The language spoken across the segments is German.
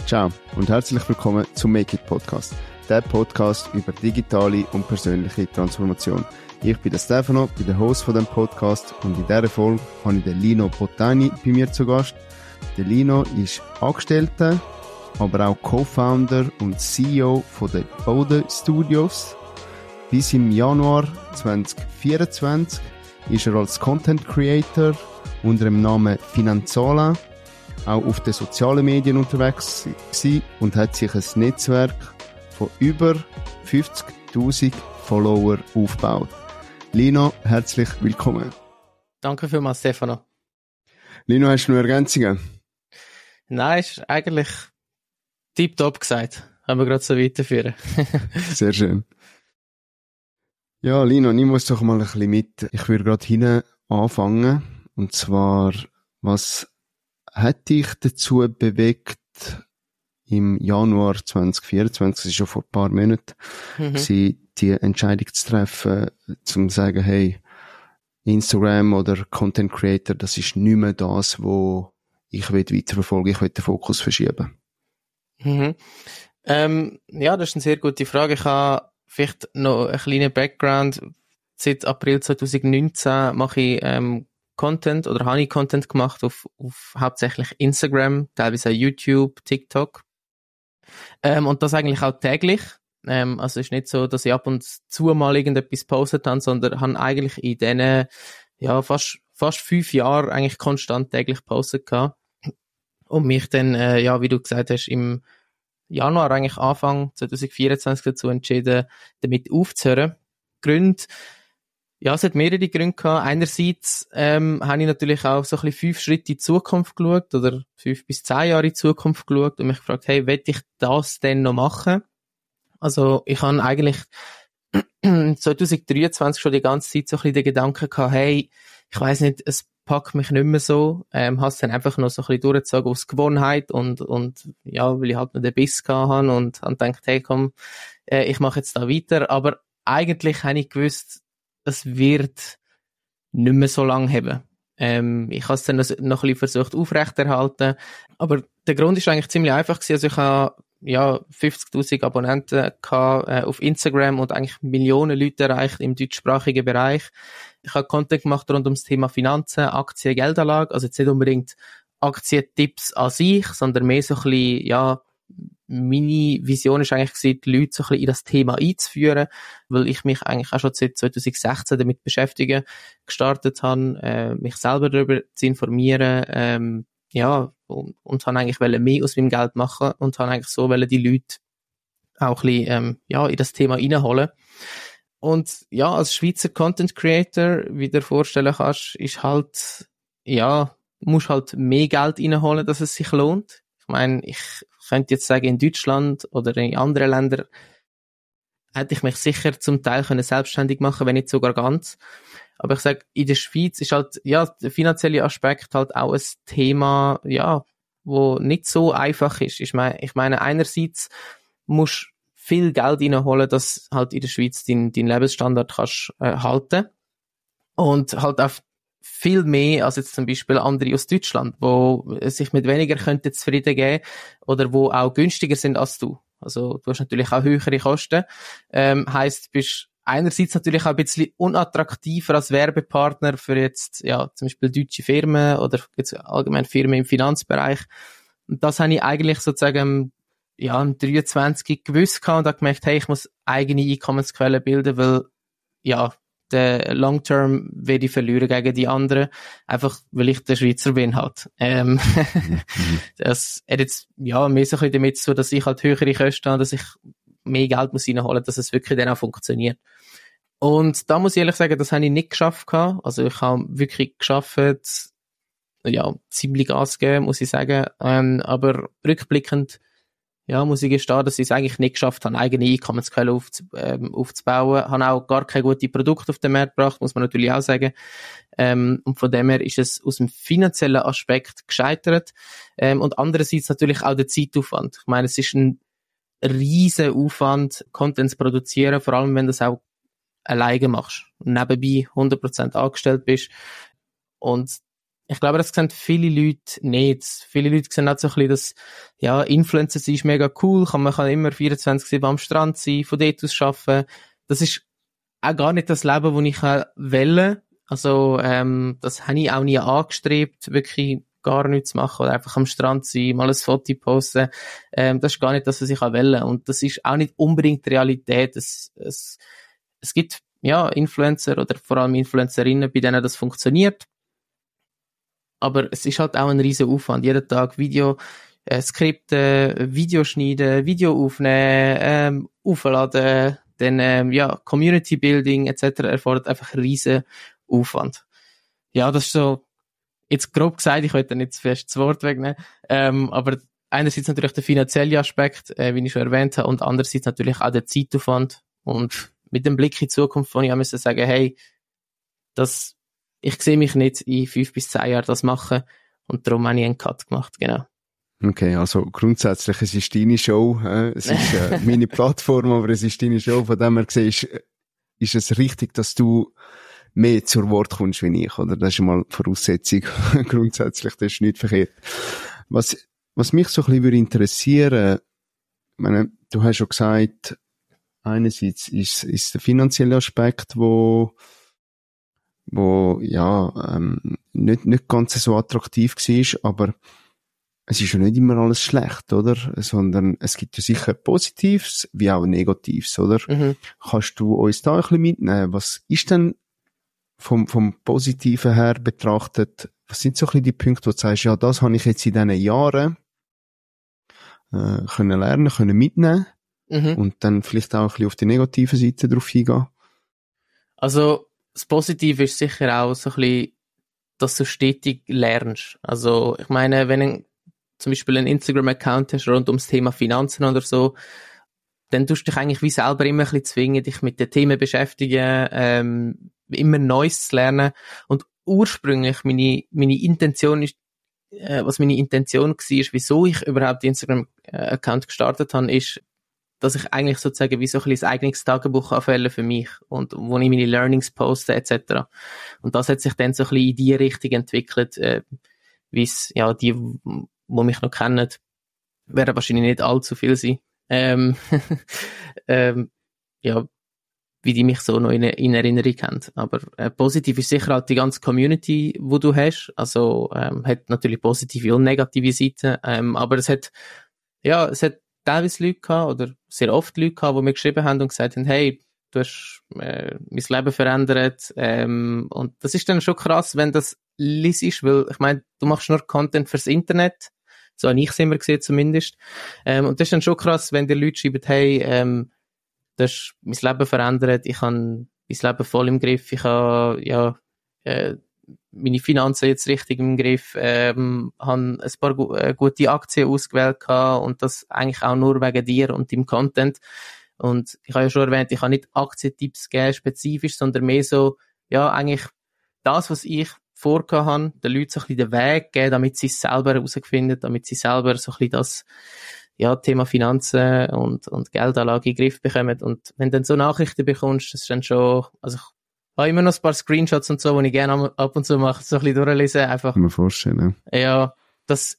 Ciao und herzlich willkommen zum Make It Podcast, der Podcast über digitale und persönliche Transformation. Ich bin der Stefano, bin der Host von dem Podcast und in dieser Folge habe ich den Lino Bottani bei mir zu Gast. Der Lino ist Angestellter, aber auch Co-Founder und CEO von den Bode Studios. Bis im Januar 2024 ist er als Content Creator unter dem Namen Finanzola auch auf den sozialen Medien unterwegs gewesen und hat sich ein Netzwerk von über 50.000 Follower aufgebaut. Lino, herzlich willkommen. Danke vielmals, Stefano. Lino, hast du noch Ergänzungen? Nein, ist eigentlich tipptopp gesagt. Können wir gerade so weiterführen. Sehr schön. Ja, Lino, nimm uns doch mal ein bisschen mit. Ich würde gerade hinten anfangen. Und zwar, was hat dich dazu bewegt, im Januar 2024, das ist schon vor ein paar Monaten, die Entscheidung zu treffen, zum zu sagen, hey, Instagram oder Content Creator, das ist nicht mehr das, wo ich weiterverfolgen will, ich will den Fokus verschieben. Ja, das ist eine sehr gute Frage. Ich habe vielleicht noch einen kleinen Background. Seit April 2019 mache ich Content oder habe ich Content gemacht auf hauptsächlich Instagram, teilweise auch YouTube, TikTok. Und das eigentlich auch täglich. Also ist nicht so, dass ich ab und zu mal irgendetwas postet habe, sondern habe eigentlich in diesen, ja, fast 5 Jahren eigentlich konstant täglich postet gehabt. Und mich dann, ja, wie du gesagt hast, im Januar eigentlich Anfang 2024 dazu entschieden, damit aufzuhören. Gründe, ja, es hat mehrere Gründe gehabt. Einerseits habe ich natürlich auch so ein bisschen 5 Schritte in die Zukunft geschaut oder 5 bis 10 Jahre in die Zukunft geschaut und mich gefragt, hey, will ich das denn noch machen? Also ich habe eigentlich 2023 schon die ganze Zeit so ein bisschen den Gedanken gehabt, hey, ich weiss nicht, es packt mich nicht mehr so, habe es dann einfach noch so ein bisschen durchgezogen aus Gewohnheit und ja, weil ich halt noch den Biss gehabt habe und habe gedacht, hey, komm, ich mache jetzt da weiter, aber eigentlich habe ich gewusst, es wird nicht mehr so lange haben. Ich habe es dann noch ein bisschen versucht aufrechterhalten, aber der Grund ist eigentlich ziemlich einfach gewesen. Also ich habe ja 50.000 Abonnenten gehabt, auf Instagram und eigentlich Millionen Leute erreicht im deutschsprachigen Bereich. Ich habe Content gemacht rund ums Thema Finanzen, Aktien, Geldanlage, also jetzt nicht unbedingt Aktientipps an sich, sondern mehr so ein bisschen, ja, meine Vision ist eigentlich gewesen, die Leute so ein bisschen in das Thema einzuführen, weil ich mich eigentlich auch schon seit 2016 damit beschäftigen gestartet habe, mich selber darüber zu informieren, ja, und habe eigentlich mehr aus meinem Geld machen und habe eigentlich so die Leute auch ein bisschen, ja, in das Thema reinholen. Und ja, als Schweizer Content Creator, wie du dir vorstellen kannst, ist halt, ja, musst halt mehr Geld reinholen, dass es sich lohnt. Ich meine, ich könnte jetzt sagen, in Deutschland oder in anderen Ländern hätte ich mich sicher zum Teil können selbstständig machen, wenn nicht sogar ganz. Aber ich sage, in der Schweiz ist halt, ja, der finanzielle Aspekt halt auch ein Thema, ja, wo nicht so einfach ist. Ich meine, einerseits musst viel Geld reinholen, dass halt in der Schweiz dein Lebensstandard kannst halten. Und halt auch viel mehr als jetzt zum Beispiel andere aus Deutschland, wo sich mit weniger könnten zufrieden geben oder wo auch günstiger sind als du. Also du hast natürlich auch höhere Kosten. Heisst, du bist einerseits natürlich auch ein bisschen unattraktiver als Werbepartner für jetzt, ja, zum Beispiel deutsche Firmen oder jetzt allgemein Firmen im Finanzbereich. Und das habe ich eigentlich sozusagen, ja, im 23 gewusst gehabt und habe gemerkt, hey, ich muss eigene Einkommensquellen bilden, weil, ja, der Long-Term werde ich verlieren gegen die anderen, einfach weil ich der Schweizer bin halt. Das hat jetzt, ja, mehr so ein bisschen damit zu tun, dass ich halt höhere Kosten habe, dass ich mehr Geld muss reinholen, dass es wirklich dann auch funktioniert. Und da muss ich ehrlich sagen, das habe ich nicht geschafft gehabt. Also ich habe wirklich geschafft, ja, ziemlich Gas geben, muss ich sagen. Aber rückblickend, ja, muss ich gestehen, dass ich es eigentlich nicht geschafft habe, eigene Einkommensquellen aufzubauen. Habe auch gar keine guten Produkte auf den Markt gebracht, muss man natürlich auch sagen. Und von dem her ist es aus dem finanziellen Aspekt gescheitert. Und andererseits natürlich auch der Zeitaufwand. Ich meine, es ist ein riesen Aufwand, Content zu produzieren, vor allem wenn du es auch alleine machst und nebenbei 100% angestellt bist. Und ich glaube, das sehen viele Leute nicht. Viele Leute sehen auch so ein bisschen, dass, ja, Influencer sein ist mega cool, man kann immer 24/7 am Strand sein, von dort aus arbeiten. Das ist auch gar nicht das Leben, das ich wähle. Also, das habe ich auch nie angestrebt, wirklich gar nichts zu machen oder einfach am Strand sein, mal ein Foto posten. Das ist gar nicht das, was ich wähle. Und das ist auch nicht unbedingt die Realität. Es gibt, ja, Influencer oder vor allem Influencerinnen, bei denen das funktioniert. Aber es ist halt auch ein riesen Aufwand. Jeden Tag Video, Skripte, Video schneiden, Video aufnehmen, aufladen, dann, ja, Community Building etc. erfordert einfach riesen Aufwand. Ja, das ist so, jetzt grob gesagt, ich wollte nicht zu fest das Wort wegnehmen, aber einerseits natürlich der finanzielle Aspekt, wie ich schon erwähnt habe, und andererseits natürlich auch der Zeitaufwand. Und mit dem Blick in die Zukunft, wo ich auch müssen sagen, hey, ich sehe mich nicht in 5 bis 10 Jahren das machen, und darum habe ich einen Cut gemacht, genau. Okay, also grundsätzlich, es ist deine Show, es ist meine Plattform, aber es ist deine Show, von dem her gesehen, ist es richtig, dass du mehr zu Wort kommst wie ich, oder? Das ist mal die Voraussetzung. Grundsätzlich, das ist nicht verkehrt. Was mich so ein bisschen würde interessieren, ich meine, du hast schon gesagt, einerseits ist der finanzielle Aspekt, wo ja, nicht ganz so attraktiv war, aber es ist ja nicht immer alles schlecht, oder? Sondern es gibt ja sicher Positives, wie auch Negatives, oder? Mhm. Kannst du uns da ein bisschen mitnehmen? Was ist denn vom Positiven her betrachtet, was sind so ein bisschen die Punkte, wo du sagst, ja, das habe ich jetzt in diesen Jahren können lernen, können mitnehmen, und dann vielleicht auch ein bisschen auf die negative Seite drauf eingehen? Also, das Positive ist sicher auch so ein bisschen, dass du stetig lernst. Also, ich meine, wenn du zum Beispiel einen Instagram-Account hast rund ums Thema Finanzen oder so, dann tust du dich eigentlich wie selber immer ein bisschen zwingen, dich mit den Themen beschäftigen, immer Neues zu lernen. Und ursprünglich meine Intention ist, was meine Intention war, wieso ich überhaupt den Instagram-Account gestartet habe, ist, dass ich eigentlich sozusagen wie so ein bisschen ein eigenes Tagebuch anfälle für mich, und wo ich meine Learnings poste etc. Und das hat sich dann so ein bisschen in die Richtung entwickelt, wie es, ja, die mich noch kennen, werden wahrscheinlich nicht allzu viel sein. Ja, wie die mich so noch in Erinnerung haben. Aber positiv ist sicher halt die ganze Community, wo du hast. Also hat natürlich positive und negative Seiten. Aber es hat teilweise Leute gehabt, oder sehr oft Leute gehabt, die mir geschrieben haben und gesagt haben, hey, du hast mein Leben verändert. Und das ist dann schon krass, wenn das liest, weil ich meine, du machst nur Content fürs Internet. So habe ich es immer gesehen zumindest. Und das ist dann schon krass, wenn die Leute schreiben, hey, du hast mein Leben verändert, ich habe mein Leben voll im Griff, ich habe meine Finanzen jetzt richtig im Griff, habe ein paar gute Aktien ausgewählt gehabt, und das eigentlich auch nur wegen dir und deinem Content. Und ich habe ja schon erwähnt, ich habe nicht Aktientipps gegeben, spezifisch, sondern mehr so, ja, eigentlich das, was ich vorgehabt habe, den Leuten so ein bisschen den Weg geben, damit sie es selber herausfinden, damit sie selber so ein bisschen das, ja, Thema Finanzen und Geldanlage in den Griff bekommen. Und wenn du dann so Nachrichten bekommst, das ist dann schon, also ich habe immer noch ein paar Screenshots und so, die ich gerne ab und zu mache, so ein bisschen durchlesen, einfach. Kann man vorstellen, ja. Ja, das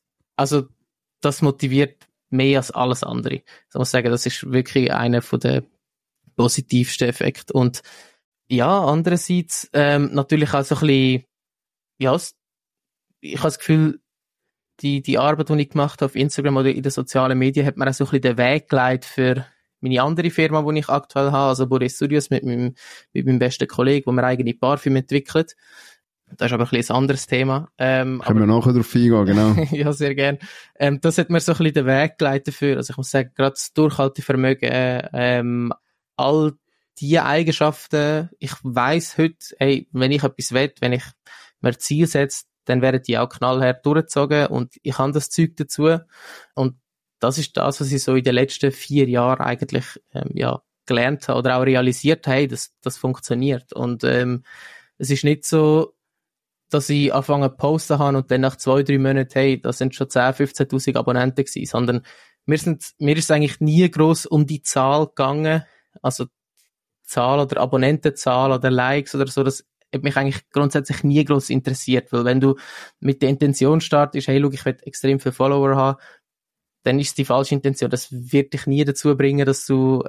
motiviert mehr als alles andere. Ich muss sagen, das ist wirklich einer von den positivsten Effekten. Und ja, andererseits, natürlich auch so ein bisschen, ja, ich habe das Gefühl, die Arbeit, die ich gemacht habe auf Instagram oder in den sozialen Medien, hat mir auch so ein bisschen den Weg geleitet für meine andere Firma, die ich aktuell habe, also Boris Studios mit meinem besten Kollegen, wo wir eigene Parfüm entwickelt. Das ist aber ein bisschen ein anderes Thema. Können wir nachher drauf eingehen, genau. Ja, sehr gern. Das hat mir so ein bisschen den Weg geleitet dafür. Also ich muss sagen, gerade das Durchhaltevermögen, all diese Eigenschaften, ich weiss heute, hey, wenn ich etwas will, wenn ich mir Ziel setze, dann werden die auch knallhart durchgezogen, und ich habe das Zeug dazu. Und das ist das, was ich so in den letzten 4 Jahren eigentlich gelernt habe oder auch realisiert habe, dass das funktioniert. Und es ist nicht so, dass ich angefangen zu posten habe und dann nach 2-3 Monaten, hey, das sind schon 10.000, 15.000 Abonnenten gewesen, sondern mir ist eigentlich nie gross um die Zahl gegangen, also Zahl oder Abonnentenzahl oder Likes oder so, das hat mich eigentlich grundsätzlich nie gross interessiert, weil wenn du mit der Intention startest, hey, schau, ich will extrem viele Follower haben, dann ist es die falsche Intention. Das wird dich nie dazu bringen, dass du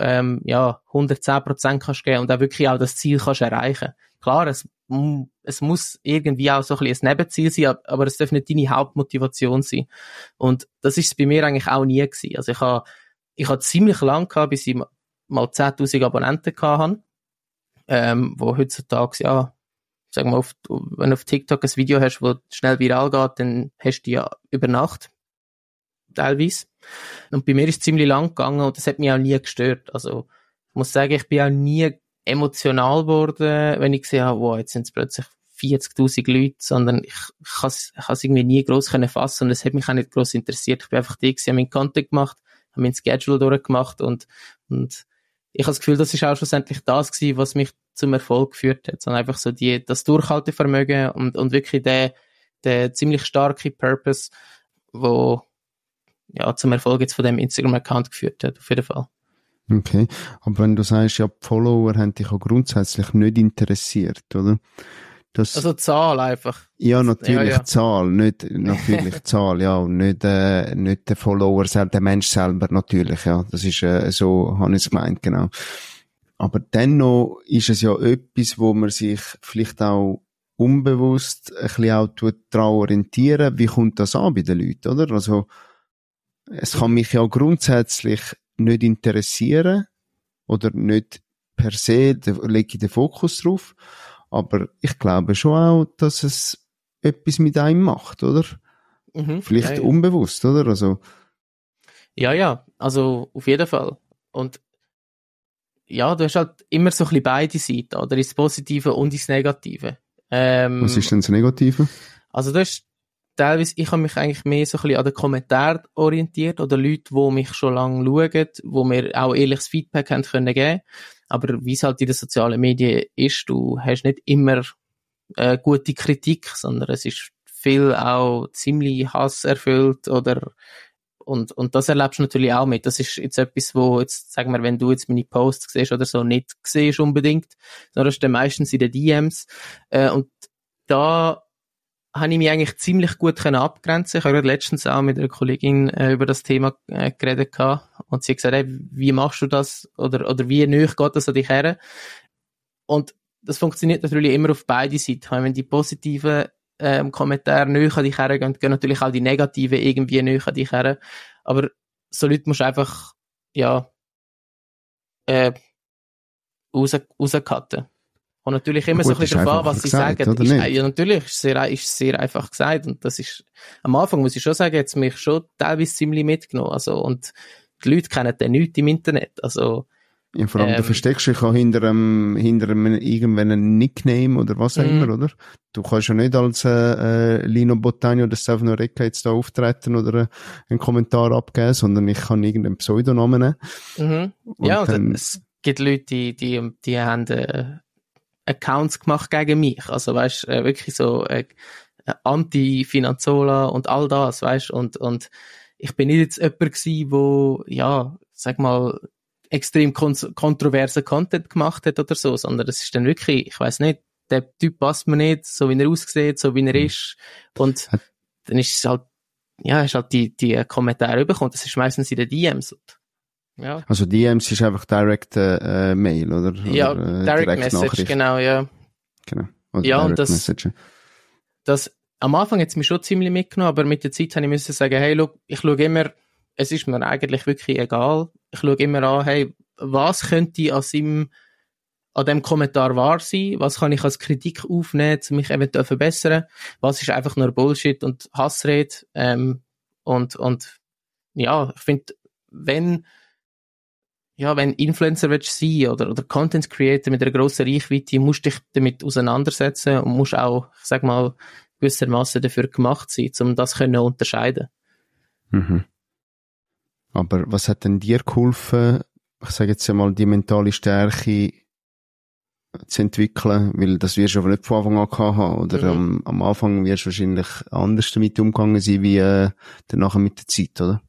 110% kannst geben und auch wirklich auch das Ziel kannst erreichen. Klar, es muss irgendwie auch so ein bisschen ein Nebenziel sein, aber es darf nicht deine Hauptmotivation sein. Und das ist es bei mir eigentlich auch nie gewesen. Also ich habe ziemlich lang gehabt, bis ich mal 10.000 Abonnenten hatte, wo heutzutage, ja, sagen wir, wenn du auf TikTok ein Video hast, wo schnell viral geht, dann hast du ja über Nacht teilweise. Und bei mir ist es ziemlich lang gegangen und das hat mich auch nie gestört. Also ich muss sagen, ich bin auch nie emotional geworden, wenn ich gesehen habe, wow, jetzt sind es plötzlich 40.000 Leute, sondern ich kann es irgendwie nie gross fassen und es hat mich auch nicht gross interessiert. Ich bin einfach da gewesen, habe meinen Content gemacht, habe meinen Schedule durchgemacht und ich habe das Gefühl, das ist auch schlussendlich das gewesen, was mich zum Erfolg geführt hat. Sondern einfach so das Durchhaltevermögen und wirklich der ziemlich starke Purpose, wo ja zum Erfolg jetzt von dem Instagram-Account geführt hat, auf jeden Fall. Okay, aber wenn du sagst, ja, die Follower haben dich auch grundsätzlich nicht interessiert, oder? Also Zahl einfach. Ja, natürlich ja. Zahl, nicht natürlich Zahl, ja, und nicht der Follower selber, der Mensch selber natürlich, ja, das ist so, habe ich es gemeint, genau. Aber dennoch ist es ja etwas, wo man sich vielleicht auch unbewusst ein bisschen auch daran orientieren, wie kommt das an bei den Leuten, oder? Also es kann mich ja grundsätzlich nicht interessieren oder nicht per se, da lege ich den Fokus drauf, aber ich glaube schon auch, dass es etwas mit einem macht, oder? Vielleicht unbewusst, oder? Also ja, also auf jeden Fall. Und ja, du hast halt immer so ein bisschen beide Seiten, oder? Das Positive und das Negative. Was ist denn das Negative? Also du hast teilweise, ich habe mich eigentlich mehr so ein bisschen an den Kommentaren orientiert oder Leute, die mich schon lange schauen, wo mir auch ehrliches Feedback haben können geben. Aber wie es halt in den sozialen Medien ist, du hast nicht immer gute Kritik, sondern es ist viel auch ziemlich hasserfüllt oder und das erlebst du natürlich auch mit. Das ist jetzt etwas, wo jetzt, sagen wir, wenn du jetzt meine Posts siehst oder so, nicht siehst unbedingt, sondern das ist dann meistens in den DMs. Und da habe ich mich eigentlich ziemlich gut abgrenzen. Ich habe gerade letztens auch mit einer Kollegin über das Thema geredet gehabt und sie hat gesagt, hey, wie machst du das oder wie nahe geht das an dich her? Und das funktioniert natürlich immer auf beide Seiten. Wenn die positiven Kommentare nahe an dich hergehen, gehen natürlich auch die negativen irgendwie nahe an dich her. Aber so Leute musst du einfach rauscutten. Und natürlich immer so ein bisschen darauf an, was sie sagen. Ja, natürlich ist sehr einfach gesagt. Und das ist, am Anfang muss ich schon sagen, jetzt mich schon teilweise ziemlich mitgenommen. Also, und die Leute kennen den nichts im Internet. Also, ja, vor allem, du versteckst dich auch hinter einem irgendeinem Nickname oder was auch immer, oder? Du kannst ja nicht als Lino Bottani oder Stefano Recca jetzt da auftreten oder einen Kommentar abgeben, sondern ich kann irgendeinen Pseudonamen nehmen. Ja, und es gibt Leute, die haben Accounts gemacht gegen mich. Also, weißt, wirklich so Anti-Finanzola und all das, weißt, und ich bin nicht jetzt jemand gewesen, wo, ja, sag mal, extrem kontroversen Content gemacht hat oder so, sondern es ist dann wirklich, ich weiss nicht, der Typ passt mir nicht, so wie er aussieht, so wie er ist, und dann ist es halt, ja, hast halt die Kommentare bekommen, das ist meistens in den DMs. Ja. Also DMs ist einfach Direct Mail, oder? Ja, oder, Direct Message, genau, ja. Genau. Oder ja, Direct und das am Anfang hat es mich schon ziemlich mitgenommen, aber mit der Zeit habe ich müssen sagen, hey, look, ich schaue immer, es ist mir eigentlich wirklich egal, ich schaue immer an, hey, was könnte an dem Kommentar wahr sein, was kann ich als Kritik aufnehmen, um mich eventuell verbessern, was ist einfach nur Bullshit und Hassrede, und ja, ich finde, wenn Influencer willst sein oder Content Creator mit einer grossen Reichweite, musst du dich damit auseinandersetzen und musst auch, ich sag mal, gewissermaßen dafür gemacht sein, um das können unterscheiden. Mhm. Aber was hat denn dir geholfen, ich sage jetzt einmal, die mentale Stärke zu entwickeln? Weil das wirst du aber nicht von Anfang an gehabt haben, oder am Anfang wirst du wahrscheinlich anders damit umgegangen sein, wie danach mit der Zeit, oder?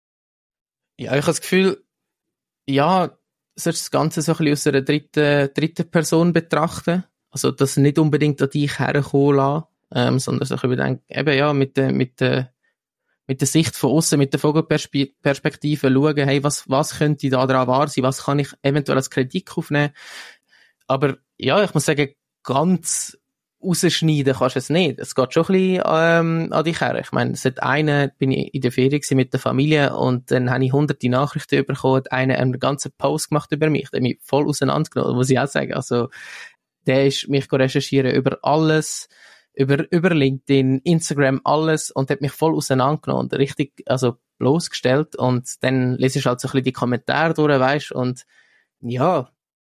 Ja, ich habe das Gefühl, ja, sollst das Ganze so ein bisschen aus einer dritten Person betrachten. Also, das nicht unbedingt an dich herkommen lassen, sondern sich überdenken, eben, ja, mit der Sicht von außen, mit der Vogelperspektive schauen, hey, was könnte da dran wahr sein? Was kann ich eventuell als Kritik aufnehmen? Aber, ja, ich muss sagen, ganz rausschneiden kannst du es nicht. Es geht schon ein bisschen an dich her. Ich meine, bin ich in der Ferien mit der Familie und dann habe ich hunderte Nachrichten bekommen, einer hat einen ganzen Post gemacht über mich, der mich voll auseinandergenommen, muss ich auch sagen. Also, der ist mich recherchieren über alles, über LinkedIn, Instagram, alles und hat mich voll auseinandergenommen und richtig, also bloßgestellt und dann lese ich halt so ein bisschen die Kommentare durch, weisst, und ja,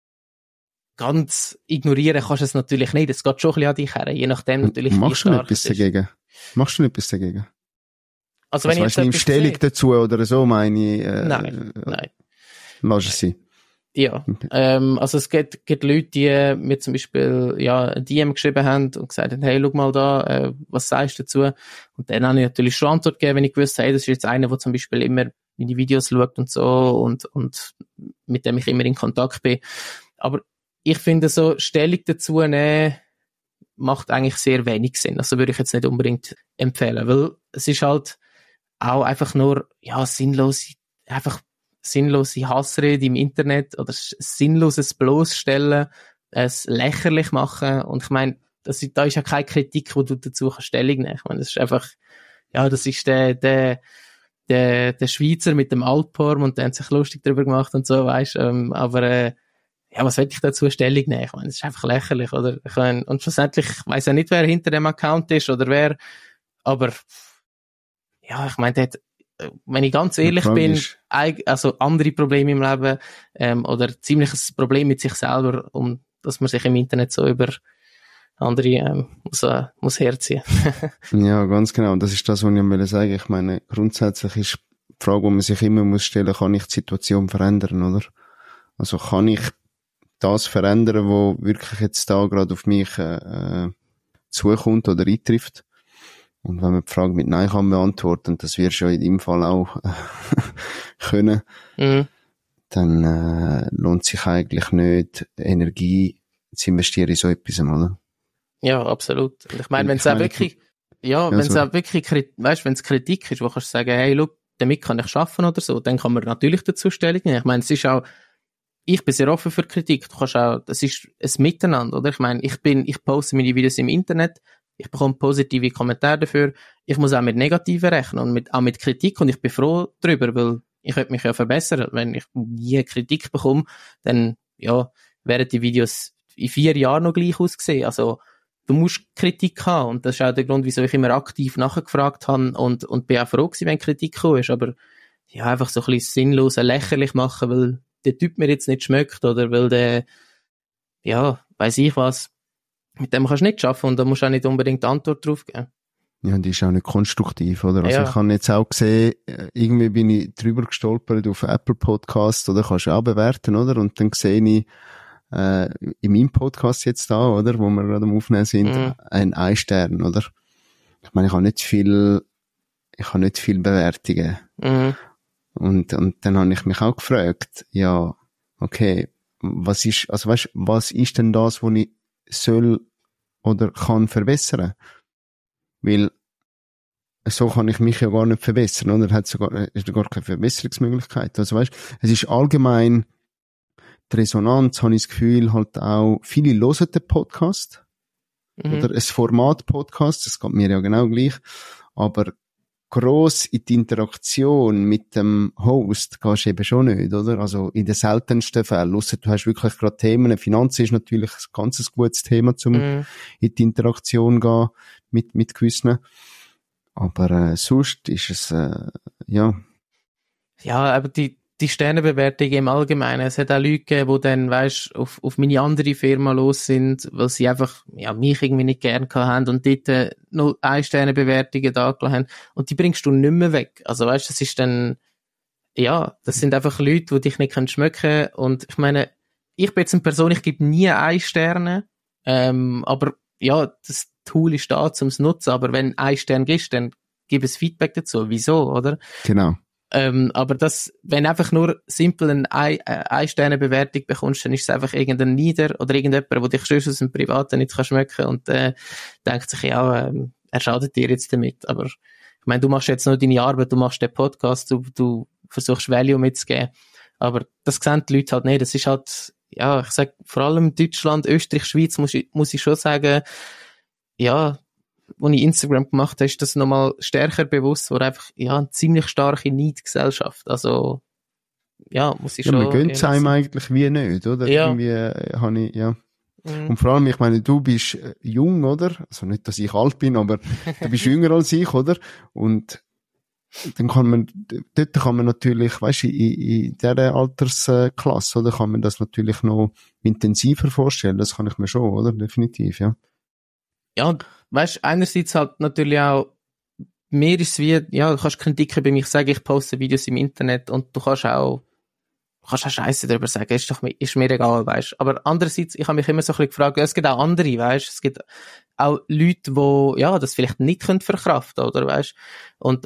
ganz ignorieren kannst du es natürlich nicht. Es geht schon ein bisschen an dich her, je nachdem natürlich, wie stark es ist. Machst du nicht etwas dagegen? Also wenn ich jetzt Stellung dazu oder so, meine ich? Nein. Lass es sein. Ja, also es gibt Leute, die mir zum Beispiel ein DM geschrieben haben und gesagt haben, hey, schau mal da, was sagst du dazu? Und dann habe ich natürlich schon Antwort gegeben, wenn ich gewusst habe, hey, das ist jetzt einer, der zum Beispiel immer meine Videos schaut und so und mit dem ich immer in Kontakt bin. Aber ich finde, so Stellung dazu nehmen macht eigentlich sehr wenig Sinn. Also würde ich jetzt nicht unbedingt empfehlen, weil es ist halt auch einfach nur, sinnlose Hassrede im Internet oder sinnloses Bloßstellen, es lächerlich machen. Und ich meine, da ist ja keine Kritik, wo du dazu Stellung nehmen. Ich meine, das ist einfach, das ist der Schweizer mit dem Alporn und der hat sich lustig darüber gemacht und so, weißt, aber was will ich dazu Stellung nehmen? Ich meine, das ist einfach lächerlich, oder? Ich meine, und schlussendlich, ich weiss ja nicht, wer hinter dem Account ist oder wer, aber ich meine, wenn ich ganz ehrlich bin, also andere Probleme im Leben oder ziemliches Problem mit sich selber, dass man sich im Internet so über andere muss herziehen. Ja, ganz genau. Und das ist das, was ich will sagen. Ich meine, grundsätzlich ist die Frage, die man sich immer muss stellen, kann ich die Situation verändern, oder? Also kann ich das verändern, was wirklich jetzt da gerade auf mich zukommt oder eintrifft? Und wenn man die Frage mit Nein kann beantworten, und das wirst du ja in deinem Fall auch können, dann lohnt sich eigentlich nicht, Energie zu investieren in so etwas, oder? Ja, absolut. Und ich meine, wenn es auch wirklich Kritik ist, wo kannst du sagen, hey, look, damit kann ich arbeiten oder so, dann kann man natürlich dazu Stellung nehmen. Ich meine, es ist auch, ich bin sehr offen für Kritik. Du kannst auch, das ist ein Miteinander, oder? Ich meine, ich poste meine Videos im Internet, ich bekomme positive Kommentare dafür. Ich muss auch mit Negativen rechnen und auch mit Kritik und ich bin froh drüber, weil ich möchte mich ja verbessern. Wenn ich nie Kritik bekomme, dann, werden die Videos in 4 Jahren noch gleich aussehen. Also, du musst Kritik haben und das ist auch der Grund, wieso ich immer aktiv nachgefragt habe und bin auch froh gewesen, wenn Kritik gekommen ist. Aber, einfach so ein bisschen sinnlos lächerlich machen, weil der Typ mir jetzt nicht schmeckt oder weil der, weiss ich was, mit dem kannst du nicht arbeiten und da musst du auch nicht unbedingt Antwort drauf geben. Ja, die ist auch nicht konstruktiv, oder? Also ich habe jetzt auch gesehen, irgendwie bin ich drüber gestolpert auf Apple Podcast, oder kannst du auch bewerten, oder? Und dann sehe ich in meinem Podcast jetzt da, oder, wo wir gerade am Aufnehmen sind, ein Ein-Stern, oder? Ich meine, ich habe nicht viel Bewertungen. Und dann habe ich mich auch gefragt, okay, was ist denn das, was ich soll oder kann verbessern? Weil so kann ich mich ja gar nicht verbessern, oder? Ist gar keine Verbesserungsmöglichkeit. Also weißt, es ist allgemein die Resonanz, habe ich das Gefühl, halt auch, viele hören den Podcast. Oder ein Format Podcast, das geht mir ja genau gleich. Aber gross in die Interaktion mit dem Host gehst du eben schon nicht, oder? Also in den seltensten Fällen. Ausser du hast wirklich gerade Themen. Finanzen ist natürlich ein ganz gutes Thema, um in die Interaktion gehen mit gewissen. Aber sonst ist es, Ja, aber die Sternebewertung im Allgemeinen, es hat auch Leute gegeben, die dann, weisst, auf meine andere Firma los sind, weil sie einfach, mich irgendwie nicht gern haben und dort noch 1-Sterne-Bewertungen da gelassen haben. Und die bringst du nicht mehr weg. Also, weisst, das ist dann, das sind einfach Leute, die dich nicht schmecken können. Und ich meine, ich bin jetzt eine Person, ich gebe nie 1 Sterne, aber das Tool ist da, um es zu nutzen. Aber wenn 1 Stern gibst, dann gib es Feedback dazu. Wieso, oder? Genau. Aber das, wenn einfach nur simpel eine Sterne-Bewertung bekommst, dann ist es einfach irgendein Nieder oder irgendjemand, der dich schon aus dem Privaten nicht schmecken kann und denkt sich, ja, er schadet dir jetzt damit. Aber ich meine, du machst jetzt nur deine Arbeit, du machst den Podcast, du versuchst Value mitzugeben. Aber das sehen die Leute halt nicht. Das ist halt, ja, ich sag, vor allem Deutschland, Österreich, Schweiz, muss ich schon sagen, ja, als ich Instagram gemacht habe, ist das nochmal stärker bewusst, wo einfach, ja, eine ziemlich starke Neidgesellschaft. Also, ja, muss ich schon. Ja, man gönnt es einem eigentlich wie nicht, oder? Ja. Irgendwie habe ich, ja. Und vor allem, ich meine, du bist jung, oder? Also nicht, dass ich alt bin, aber du bist jünger als ich, oder? Und dann dort kann man natürlich, weißt du, in dieser Altersklasse, oder, kann man das natürlich noch intensiver vorstellen. Das kann ich mir schon, oder? Definitiv, ja. Ja, und weißt, einerseits halt natürlich auch, mir ist es wie, ja, du kannst Kritiken bei mich sagen, ich poste Videos im Internet und du kannst auch Scheiße darüber sagen, ist mir egal, weißt. Aber andererseits, ich habe mich immer so ein bisschen gefragt, ja, es gibt auch andere, weißt, es gibt auch Leute, die, ja, das vielleicht nicht verkraften können, oder, weißt. Und,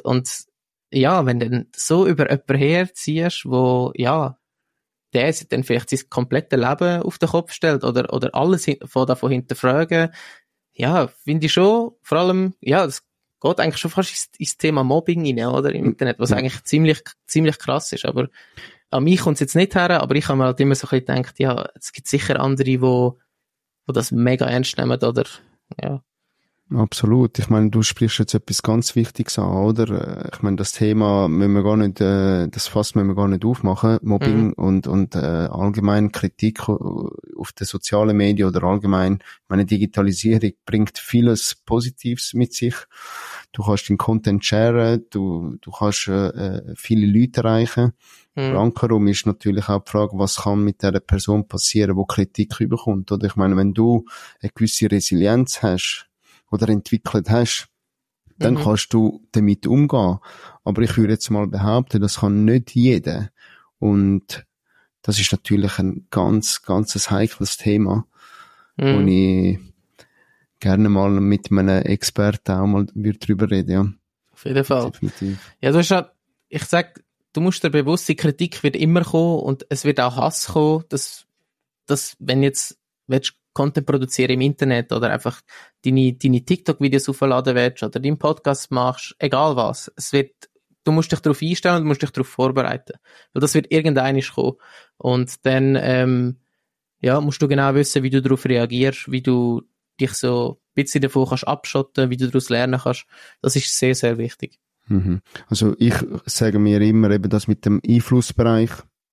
ja, wenn du dann so über jemanden herziehst, wo, ja, der sich dann vielleicht sein komplettes Leben auf den Kopf stellt, oder alles davon hinterfragen, ja, finde ich schon, vor allem, ja, das geht eigentlich schon fast ins Thema Mobbing rein, oder, im Internet, was eigentlich ziemlich krass ist, aber an mich kommt es jetzt nicht her, aber ich habe mir halt immer so ein bisschen gedacht, ja, es gibt sicher andere, wo das mega ernst nehmen, oder, ja. Absolut. Ich meine, du sprichst jetzt etwas ganz Wichtiges an, oder? Ich meine, das Thema müssen wir gar nicht, das Fass müssen wir gar nicht aufmachen. Mobbing und allgemein Kritik auf den sozialen Medien oder allgemein, meine Digitalisierung bringt vieles Positives mit sich. Du kannst den Content sharen, du kannst viele Leute erreichen. Ankerum ist natürlich auch die Frage, was kann mit dieser Person passieren, die Kritik überkommt, oder? Ich meine, wenn du eine gewisse Resilienz hast, oder entwickelt hast, dann kannst du damit umgehen. Aber ich würde jetzt mal behaupten, das kann nicht jeder. Und das ist natürlich ein ganz heikles Thema, wo ich gerne mal mit einem Experten auch mal drüber reden, ja. Auf jeden Fall. Definitiv. Ja, du hast ja, ich sag, du musst dir bewusst, die Kritik wird immer kommen und es wird auch Hass kommen, dass wenn jetzt willst Content produzieren im Internet oder einfach deine TikTok-Videos aufladen willst oder deinen Podcast machst, egal was. Du musst dich darauf einstellen und du musst dich darauf vorbereiten. Weil das wird irgendeinisch kommen. Und dann, ja, musst du genau wissen, wie du darauf reagierst, wie du dich so ein bisschen davon kannst abschotten, wie du daraus lernen kannst. Das ist sehr, sehr wichtig. Also ich sage mir immer eben, dass mit dem Einflussbereich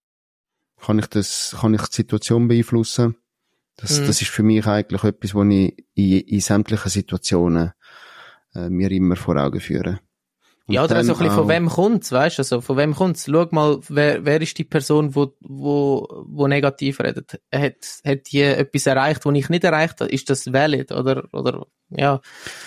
kann ich die Situation beeinflussen. Das ist für mich eigentlich etwas, was ich in sämtlichen Situationen mir immer vor Augen führe. Und ja, oder also ein bisschen von wem kommt's, weißt du? Also von wem kommt's? Schau mal, wer ist die Person, wo negativ redet? Hat die etwas erreicht, was ich nicht erreicht habe? Ist das valid? Oder, ja.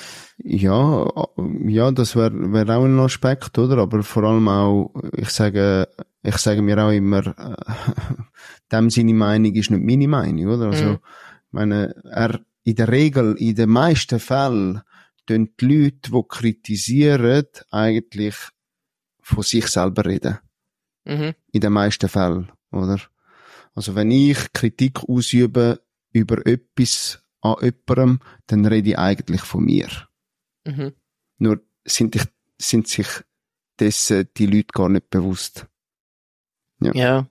Ja, das wäre auch ein Aspekt, oder? Aber vor allem auch, ich sage mir auch immer, dem seine Meinung ist nicht meine Meinung, oder? Also, ich meine, in der Regel, in den meisten Fällen, tun die Leute, die kritisieren, eigentlich von sich selber reden. In den meisten Fällen, oder? Also, wenn ich Kritik ausübe über etwas an jemandem, dann rede ich eigentlich von mir. Nur sind sich dessen die Leute gar nicht bewusst. Ja.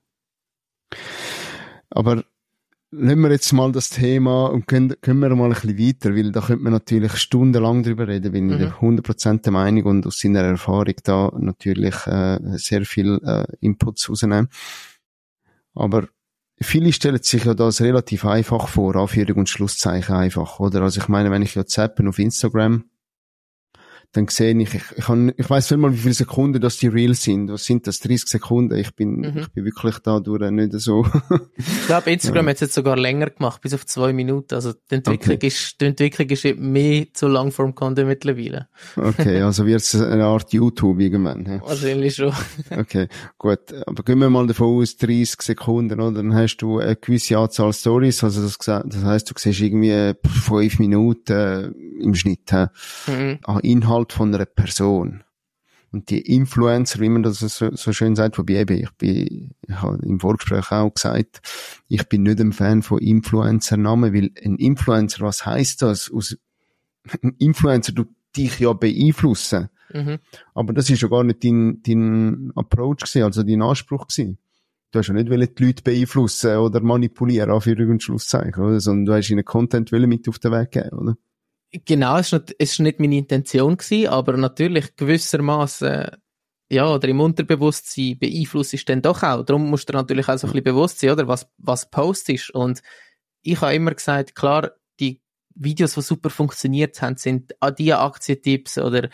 Aber lassen wir jetzt mal das Thema und können wir mal ein bisschen weiter, weil da könnte man natürlich stundenlang drüber reden, bin ich 100% der Meinung und aus seiner Erfahrung da natürlich sehr viel Inputs rausnehmen. Aber viele stellen sich ja das relativ einfach vor, Anführung und Schlusszeichen einfach, oder? Also ich meine, wenn ich ja zappen auf Instagram, dann sehe ich weiss nicht mal, wie viele Sekunden das die Reels sind. Was sind das? 30 Sekunden? Ich bin wirklich dadurch nicht so. Ich glaube, Instagram hat es jetzt sogar länger gemacht, bis auf 2 Minuten. Also, die Entwicklung ist mehr zu Longform-Content mittlerweile. Okay, also wird es eine Art YouTube irgendwann. Ja. Wahrscheinlich schon. Okay, gut. Aber gehen wir mal davon aus, 30 Sekunden, oder? Dann hast du eine gewisse Anzahl Stories. Also, das heisst, du siehst irgendwie 5 Minuten im Schnitt an Inhalt von einer Person. Und die Influencer, wie man das so schön sagt, wobei eben, ich habe im Vorgespräch auch gesagt, ich bin nicht ein Fan von Influencer-Namen, weil ein Influencer, was heisst das? Ein Influencer tut dich ja beeinflussen. Mhm. Aber das ist ja gar nicht dein Approach gewesen, also dein Anspruch gewesen. Du hast ja nicht die Leute beeinflussen oder manipulieren, Anführungs- und Schlusszeichen, oder? Sondern du hast ihnen Content mit auf den Weg geben, oder? Genau, es ist nicht meine Intention gewesen, aber natürlich gewissermaßen, ja, oder im Unterbewusstsein beeinflusst ist dann doch auch. Darum musst du dir natürlich auch so ein bisschen bewusst sein, oder? Was Post ist. Und ich habe immer gesagt, klar, die Videos, die super funktioniert haben, sind die Aktientipps oder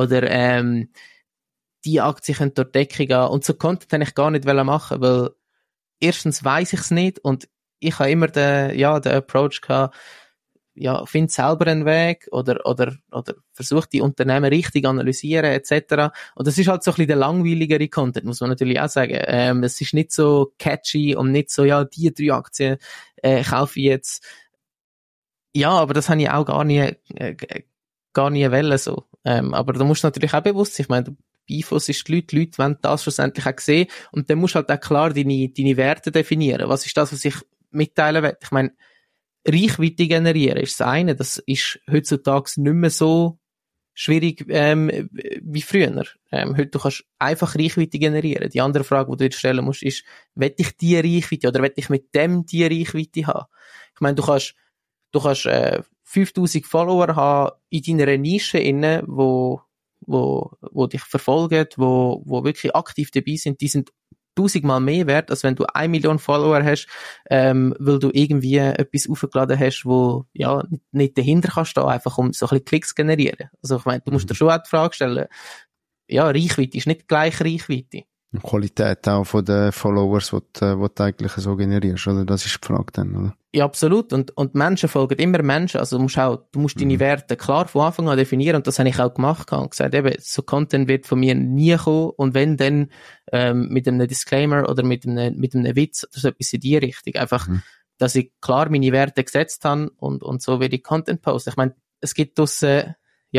die Aktie könnte durch die Decke gehen. Und so Content hätte ich gar nicht machen, weil erstens weiss ich es nicht und ich habe immer den Approach gehabt, ja, find selber einen Weg oder versuch die Unternehmen richtig analysieren etc. Und das ist halt so ein bisschen der langweiligere Content, muss man natürlich auch sagen. Es ist nicht so catchy und nicht so, ja, die 3 Aktien kaufe ich jetzt. Ja, aber das habe ich auch gar nie wollen, so. Aber da musst du natürlich auch bewusst sein. Ich meine, beeinflusst ist die Leute wollen das schlussendlich auch sehen und dann musst du halt auch klar deine Werte definieren. Was ist das, was ich mitteilen will? Ich meine, Reichweite generieren ist das eine, das ist heutzutage nicht mehr so schwierig wie früher. Heute du kannst einfach Reichweite generieren. Die andere Frage, die du dir stellen musst, ist, will ich die Reichweite oder will ich mit dem die Reichweite haben? Ich meine, du kannst 5000 Follower haben in deiner Nische inne, wo dich verfolgen, wo wirklich aktiv dabei sind, die sind 1000-mal mehr wert, als wenn du 1 Million Follower hast, weil du irgendwie etwas aufgeladen hast, wo, ja, nicht dahinter kannst stehen, einfach um so ein bisschen Klicks generieren. Also, ich meine, du musst dir schon auch die Frage stellen, ja, Reichweite ist nicht gleich Reichweite. Qualität auch von den Followers, die du eigentlich so generierst, oder? Das ist die Frage dann, oder? Ja, absolut. Und Menschen folgen immer Menschen. Also du musst deine Werte klar von Anfang an definieren. Und das habe ich auch gemacht und gesagt, eben, so Content wird von mir nie kommen. Und wenn, dann, mit einem Disclaimer oder mit einem Witz oder so etwas in die Richtung. Einfach, dass ich klar meine Werte gesetzt habe und so werde ich Content posten. Ich meine, es gibt eine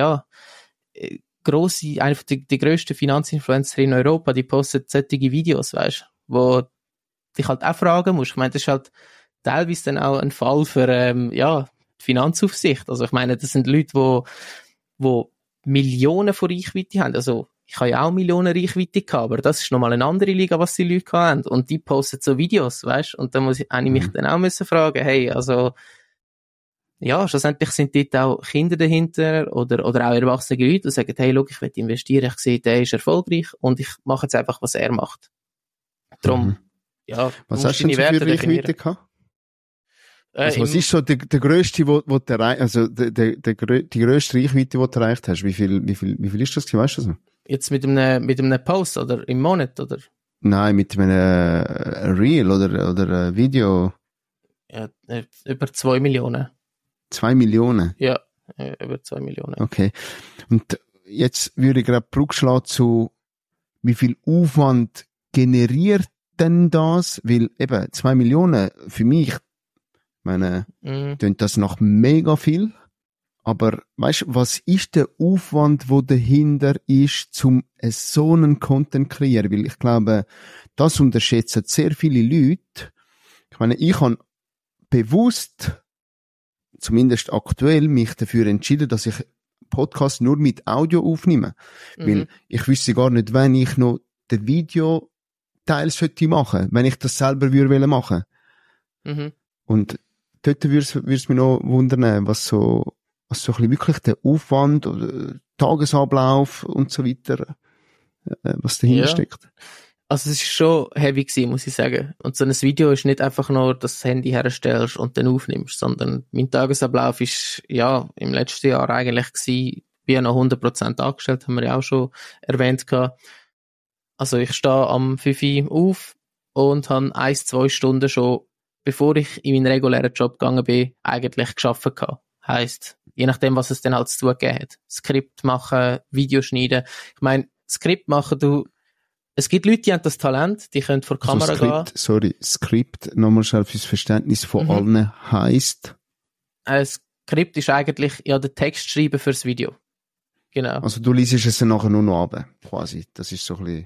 die grössten Finanzinfluencer in Europa, die postet solche Videos, weißt, wo dich halt auch fragen musst. Ich meine, das ist halt teilweise dann auch ein Fall für, die Finanzaufsicht. Also ich meine, das sind Leute, die Millionen von Reichweite haben. Also ich habe ja auch Millionen Reichweite gehabt, aber das ist nochmal eine andere Liga, was die Leute haben. Und die posten so Videos, weißt, und da habe ich mich dann auch fragen, hey, also, ja, schlussendlich sind dort auch Kinder dahinter oder auch erwachsene Leute, die sagen, hey, schau, ich will investieren, ich sehe, der ist erfolgreich und ich mache jetzt einfach, was er macht. Darum, ja. Was hast du denn so für Reichweite gehabt? Also was ist so der grösste, wo du erreicht, also die grösste Reichweite, die du erreicht hast? Wie viel ist das, weißt du so? Jetzt mit einem Post oder im Monat, oder? Nein, mit einem Reel oder Video. Ja, über 2 Millionen. 2 Millionen? Ja, über 2 Millionen. Okay. Und jetzt würde ich gerade Brücke schlagen zu, wie viel Aufwand generiert denn das? Weil eben 2 Millionen für mich, tönt das nach mega viel. Aber weißt du, was ist der Aufwand, wo dahinter ist, zum so einen Content kreieren? Weil ich glaube, das unterschätzen sehr viele Leute. Ich meine, ich habe bewusst, zumindest aktuell, mich dafür entschieden, dass ich Podcast nur mit Audio aufnehme. Weil ich wüsste gar nicht, wenn ich noch den Videoteil sollte machen, wenn ich das selber würde machen. Und dort würde es mich noch wundern, was so ein bisschen wirklich der Aufwand oder Tagesablauf und so weiter, was dahinter steckt. Also es ist schon heavy gewesen, muss ich sagen. Und so ein Video ist nicht einfach nur, dass du das Handy herstellst und dann aufnimmst, sondern mein Tagesablauf ist, ja, im letzten Jahr eigentlich gewesen, bin ja noch 100% angestellt, haben wir ja auch schon erwähnt gehabt. Also ich stehe am 5 Uhr auf und habe 1-2 Stunden schon, bevor ich in meinen regulären Job gegangen bin, eigentlich gearbeitet gehabt. Heisst, je nachdem, was es dann halt zu tun gegeben hat. Skript machen, Video schneiden. Ich meine, Skript machen, es gibt Leute, die haben das Talent, die können vor die Kamera gehen. Skript, nochmal schnell fürs Verständnis von allen, heisst? Skript ist eigentlich, ja, der Text schreiben fürs Video. Genau. Also du liest es dann nachher nur noch runter, quasi. Das ist so ein bisschen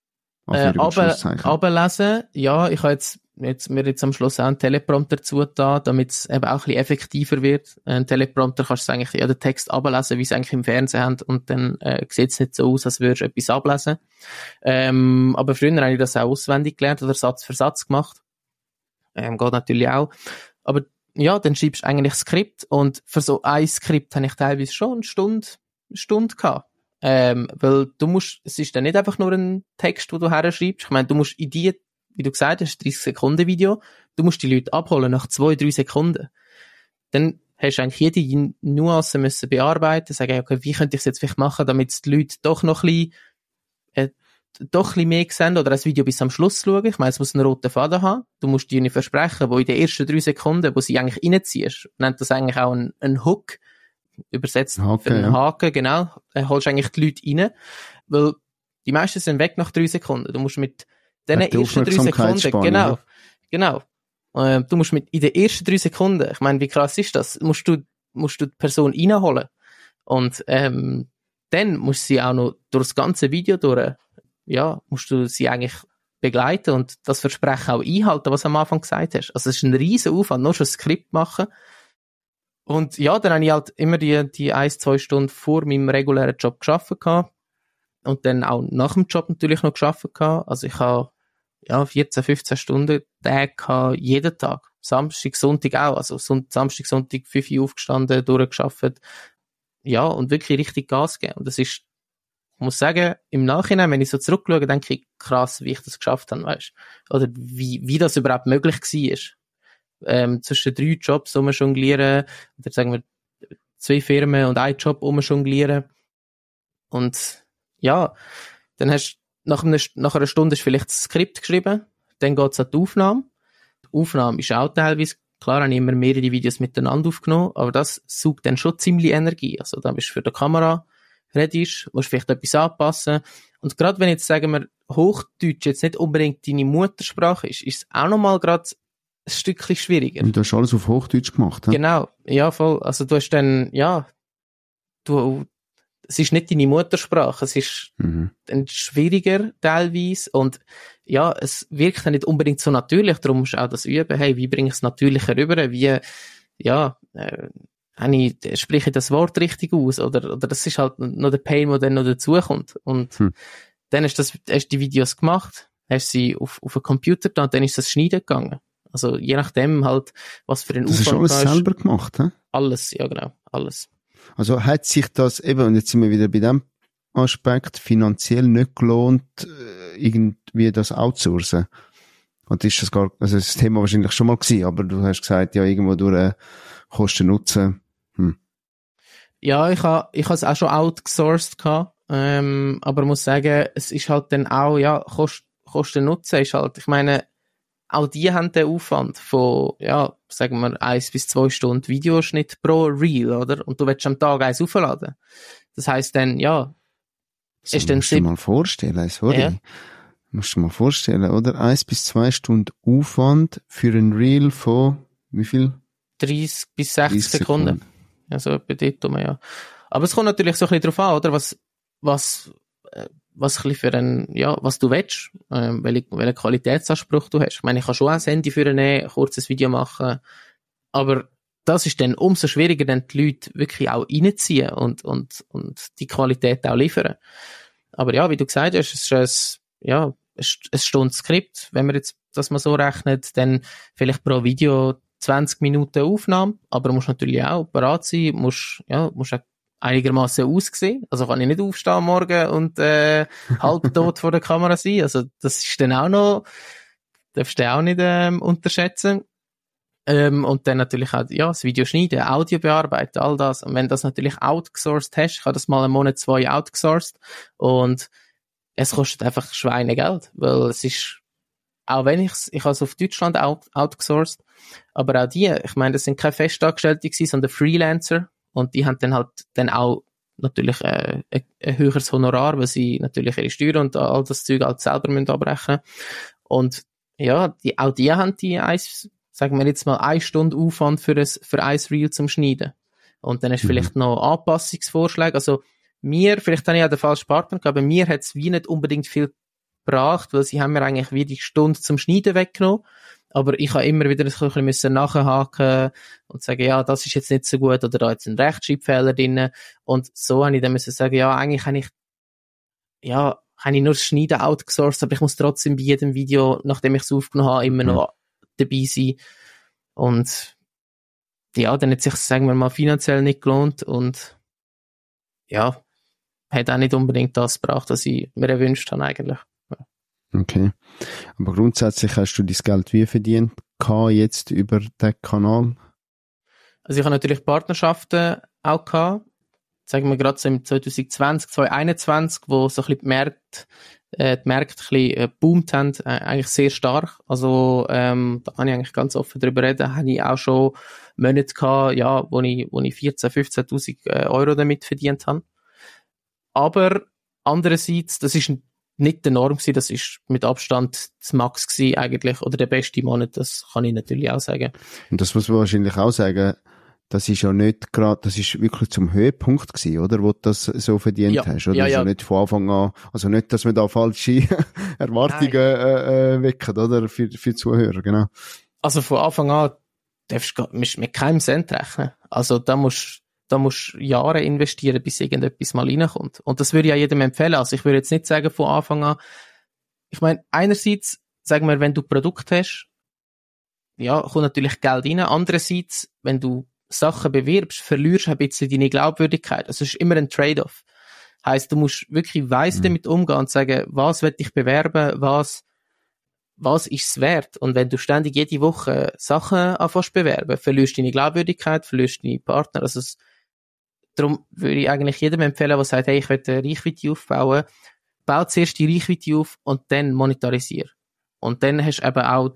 Ablesen, ja, ich habe mir am Schluss auch einen Teleprompter zugetan, damit es eben auch ein bisschen effektiver wird. Ein Teleprompter kannst du eigentlich den Text ablesen, wie sie eigentlich im Fernsehen haben, und dann sieht es nicht so aus, als würdest du etwas ablesen. Aber früher habe ich das auch auswendig gelernt oder Satz für Satz gemacht. Geht natürlich auch. Aber ja, dann schreibst du eigentlich Skript, und für so ein Skript habe ich teilweise schon eine Stunde gehabt. Weil es ist dann nicht einfach nur ein Text, den du herschreibst. Ich meine, du musst wie du gesagt hast, 30-Sekunden-Video, du musst die Leute abholen nach 2-3 Sekunden. Dann hast du eigentlich jede Nuance müssen bearbeiten, sagen, okay, wie könnte ich es jetzt vielleicht machen, damit die Leute doch noch ein bisschen mehr sehen oder das Video bis am Schluss schauen. Ich meine, es muss einen roten Faden haben. Du musst dir nicht versprechen, wo in den ersten 3 Sekunden, wo sie eigentlich reinziehst, nennt das eigentlich auch ein Hook, übersetzt für einen Haken, genau, holst eigentlich die Leute rein, weil die meisten sind weg nach 3 Sekunden. Du musst mit den ersten 3 Sekunden, genau, du musst in den ersten 3 Sekunden, ich meine, wie krass ist das, musst du die Person reinholen, und dann musst du sie auch noch durch das ganze Video musst du sie eigentlich begleiten und das Versprechen auch einhalten, was du am Anfang gesagt hast. Also es ist ein riesen Aufwand, nur schon ein Skript machen. Und ja, dann habe ich halt immer die 1-2 Stunden vor meinem regulären Job gearbeitet gehabt. Und dann auch nach dem Job natürlich noch gearbeitet gehabt. Also ich habe 14, 15 Stunden Tage gehabt, jeden Tag. Samstag, Sonntag auch. Also Samstag, Sonntag 5 Uhr aufgestanden, durchgearbeitet. Ja, und wirklich richtig Gas gegeben. Und das ist, ich muss sagen, im Nachhinein, wenn ich so zurückschaue, denke ich, krass, wie ich das geschafft habe, weißt? Oder wie das überhaupt möglich war. Zwischen 3 Jobs jonglieren, oder sagen wir 2 Firmen und 1 Job jonglieren. Und ja, dann hast du nach einer Stunde hast vielleicht das Skript geschrieben, dann geht's an die Aufnahme. Die Aufnahme ist auch teilweise, klar habe ich immer mehrere Videos miteinander aufgenommen, aber das saugt dann schon ziemlich Energie. Also da bist du für die Kamera redest, musst vielleicht etwas anpassen. Und gerade wenn jetzt, sagen wir, Hochdeutsch jetzt nicht unbedingt deine Muttersprache ist es auch nochmal gerade ein Stückchen schwieriger. Und du hast alles auf Hochdeutsch gemacht, he? Genau, ja, voll. Also du hast dann, es ist nicht deine Muttersprache, es ist dann schwieriger teilweise, und ja, es wirkt dann nicht unbedingt so natürlich, darum musst du auch das üben, hey, wie bringe ich es natürlicher rüber, spreche ich das Wort richtig aus, oder das ist halt noch der Pain, der dann noch dazukommt. Und dann hast du die Videos gemacht, hast sie auf einen Computer da, und dann ist das Schneiden gegangen. Also je nachdem halt, was für ein Aufwand. Das ist alles selber gemacht, he? Alles, ja genau, alles. Also hat sich das eben, und jetzt sind wir wieder bei dem Aspekt, finanziell nicht gelohnt, irgendwie das outsourcen? Und ist das also das Thema wahrscheinlich schon mal gewesen, aber du hast gesagt, ja, irgendwo durch Kosten-Nutzen. Ja, ich habe es auch schon outgesourced gehabt, aber muss sagen, es ist halt dann auch, ja, Kosten-Nutzen ist halt, ich meine, auch die haben den Aufwand von, sagen wir, 1 bis 2 Stunden Videoschnitt pro Reel, oder? Und du willst am Tag eins aufladen. Das heisst dann, ist dann musst du mal vorstellen, sorry. Ja. Musst du mal vorstellen, oder? 1 bis 2 Stunden Aufwand für ein Reel von, wie viel? 30 bis 60 Sekunden. Also etwa dort, ja. Aber es kommt natürlich so ein bisschen drauf an, oder? Was ein bisschen für was du willst, welchen Qualitätsanspruch du hast. Ich meine, ich kann schon ein Handy für ein kurzes Video machen, aber das ist dann umso schwieriger, dann die Leute wirklich auch reinziehen und die Qualität auch liefern. Aber ja, wie du gesagt hast, es ist ein Stundenskript. Wenn man jetzt das mal so rechnet, dann vielleicht pro Video 20 Minuten Aufnahme, aber musst natürlich auch bereit sein, musst auch einigermaßen aussehen. Also kann ich nicht aufstehen am Morgen und halb tot vor der Kamera sein. Also das ist dann auch noch, darfst du auch nicht unterschätzen. Und dann natürlich auch das Video schneiden, Audio bearbeiten, all das. Und wenn du das natürlich outgesourced hast, ich habe das mal einen Monat, 2 outgesourced, und es kostet einfach Schweinegeld, weil es ist, auch wenn ich habe es auf Deutschland outgesourced, aber auch ich meine, das sind keine Festangestellte gewesen, sondern Freelancer. Und die haben dann halt dann auch natürlich ein höheres Honorar, weil sie natürlich ihre Steuern und all das Zeug halt selber müssen abbrechen. Und ja, auch die haben sagen wir jetzt mal 1 Stunde Aufwand für ein Reel zum Schneiden. Und dann hast du vielleicht noch Anpassungsvorschläge. Also vielleicht habe ich auch den falschen Partner gehabt, aber mir hat es wie nicht unbedingt viel gebracht, weil sie haben mir eigentlich wie die Stunde zum Schneiden weggenommen. Aber ich habe immer wieder so ein bisschen nachhaken und sagen, ja, das ist jetzt nicht so gut oder da ist ein Rechtschreibfehler drin. Und so habe ich dann müssen sagen, ja, eigentlich habe ich nur das Schneiden outgesourced, aber ich muss trotzdem bei jedem Video, nachdem ich es aufgenommen habe, immer noch dabei sein. Und ja, dann hat es sich, sagen wir mal, finanziell nicht gelohnt und ja, hat auch nicht unbedingt das gebracht, was ich mir erwünscht habe eigentlich. Okay. Aber grundsätzlich hast du dein Geld wie verdient jetzt über den Kanal? Also ich habe natürlich Partnerschaften auch gehabt. Sagen wir gerade so im 2020, 2021, wo so ein bisschen die Märkte ein bisschen geboomt haben, eigentlich sehr stark. Also da kann ich eigentlich ganz offen drüber reden. Habe ich auch schon Monate gehabt, ja, wo ich 14.000, 15.000 Euro damit verdient habe. Aber andererseits, das ist nicht der Norm gewesen, das ist mit Abstand das Max gewesen eigentlich, oder der beste Monat, das kann ich natürlich auch sagen. Und das muss man wahrscheinlich auch sagen, das ist ja nicht gerade, das ist wirklich zum Höhepunkt gewesen, oder? Wo du das so verdient hast, oder? Ja, ja. Nicht von Anfang an, also nicht, dass wir da falsche Erwartungen wecken, oder? Für Zuhörer, genau. Also von Anfang an darfst du mit keinem Cent rechnen. Also da musst Jahre investieren, bis irgendetwas mal reinkommt. Und das würde ich auch jedem empfehlen. Also ich würde jetzt nicht sagen von Anfang an, ich meine, einerseits, sagen wir, wenn du Produkt hast, ja, kommt natürlich Geld rein. Andererseits, wenn du Sachen bewirbst, verlierst du ein bisschen deine Glaubwürdigkeit. Also es ist immer ein Trade-off. Heisst, du musst wirklich weiss damit umgehen und sagen, was will ich bewerben, was ist es wert? Und wenn du ständig jede Woche Sachen anfängst bewerben, verlierst du deine Glaubwürdigkeit, verlierst deine Partner. Also darum würde ich eigentlich jedem empfehlen, der sagt, hey, ich will eine Reichweite aufbauen, bau zuerst die Reichweite auf und dann monetarisier. Und dann hast du eben auch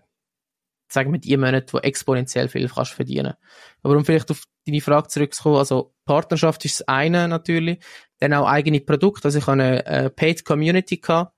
sagen wir, die Monate, wo exponentiell viel kannst verdienen. Aber um vielleicht auf deine Frage zurückzukommen, also Partnerschaft ist das eine natürlich, dann auch eigene Produkte. Also ich habe eine Paid Community gehabt,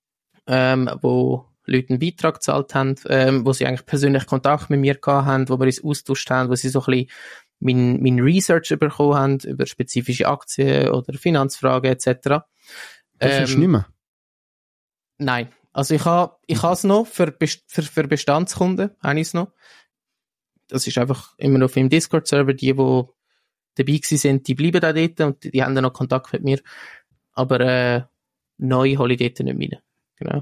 wo Leute einen Beitrag gezahlt haben, wo sie eigentlich persönlich Kontakt mit mir gehabt haben, wo wir uns austauscht haben, wo sie so ein bisschen mein Research bekommen haben über spezifische Aktien oder Finanzfragen etc. Das ist nicht mehr? Nein. Also ich habe es noch für Bestandskunden, habe ich es noch. Das ist einfach immer noch auf meinem Discord-Server, die dabei gewesen sind, die bleiben da dort und die haben dann noch Kontakt mit mir. Aber neu hole ich dort nicht mehr. Genau.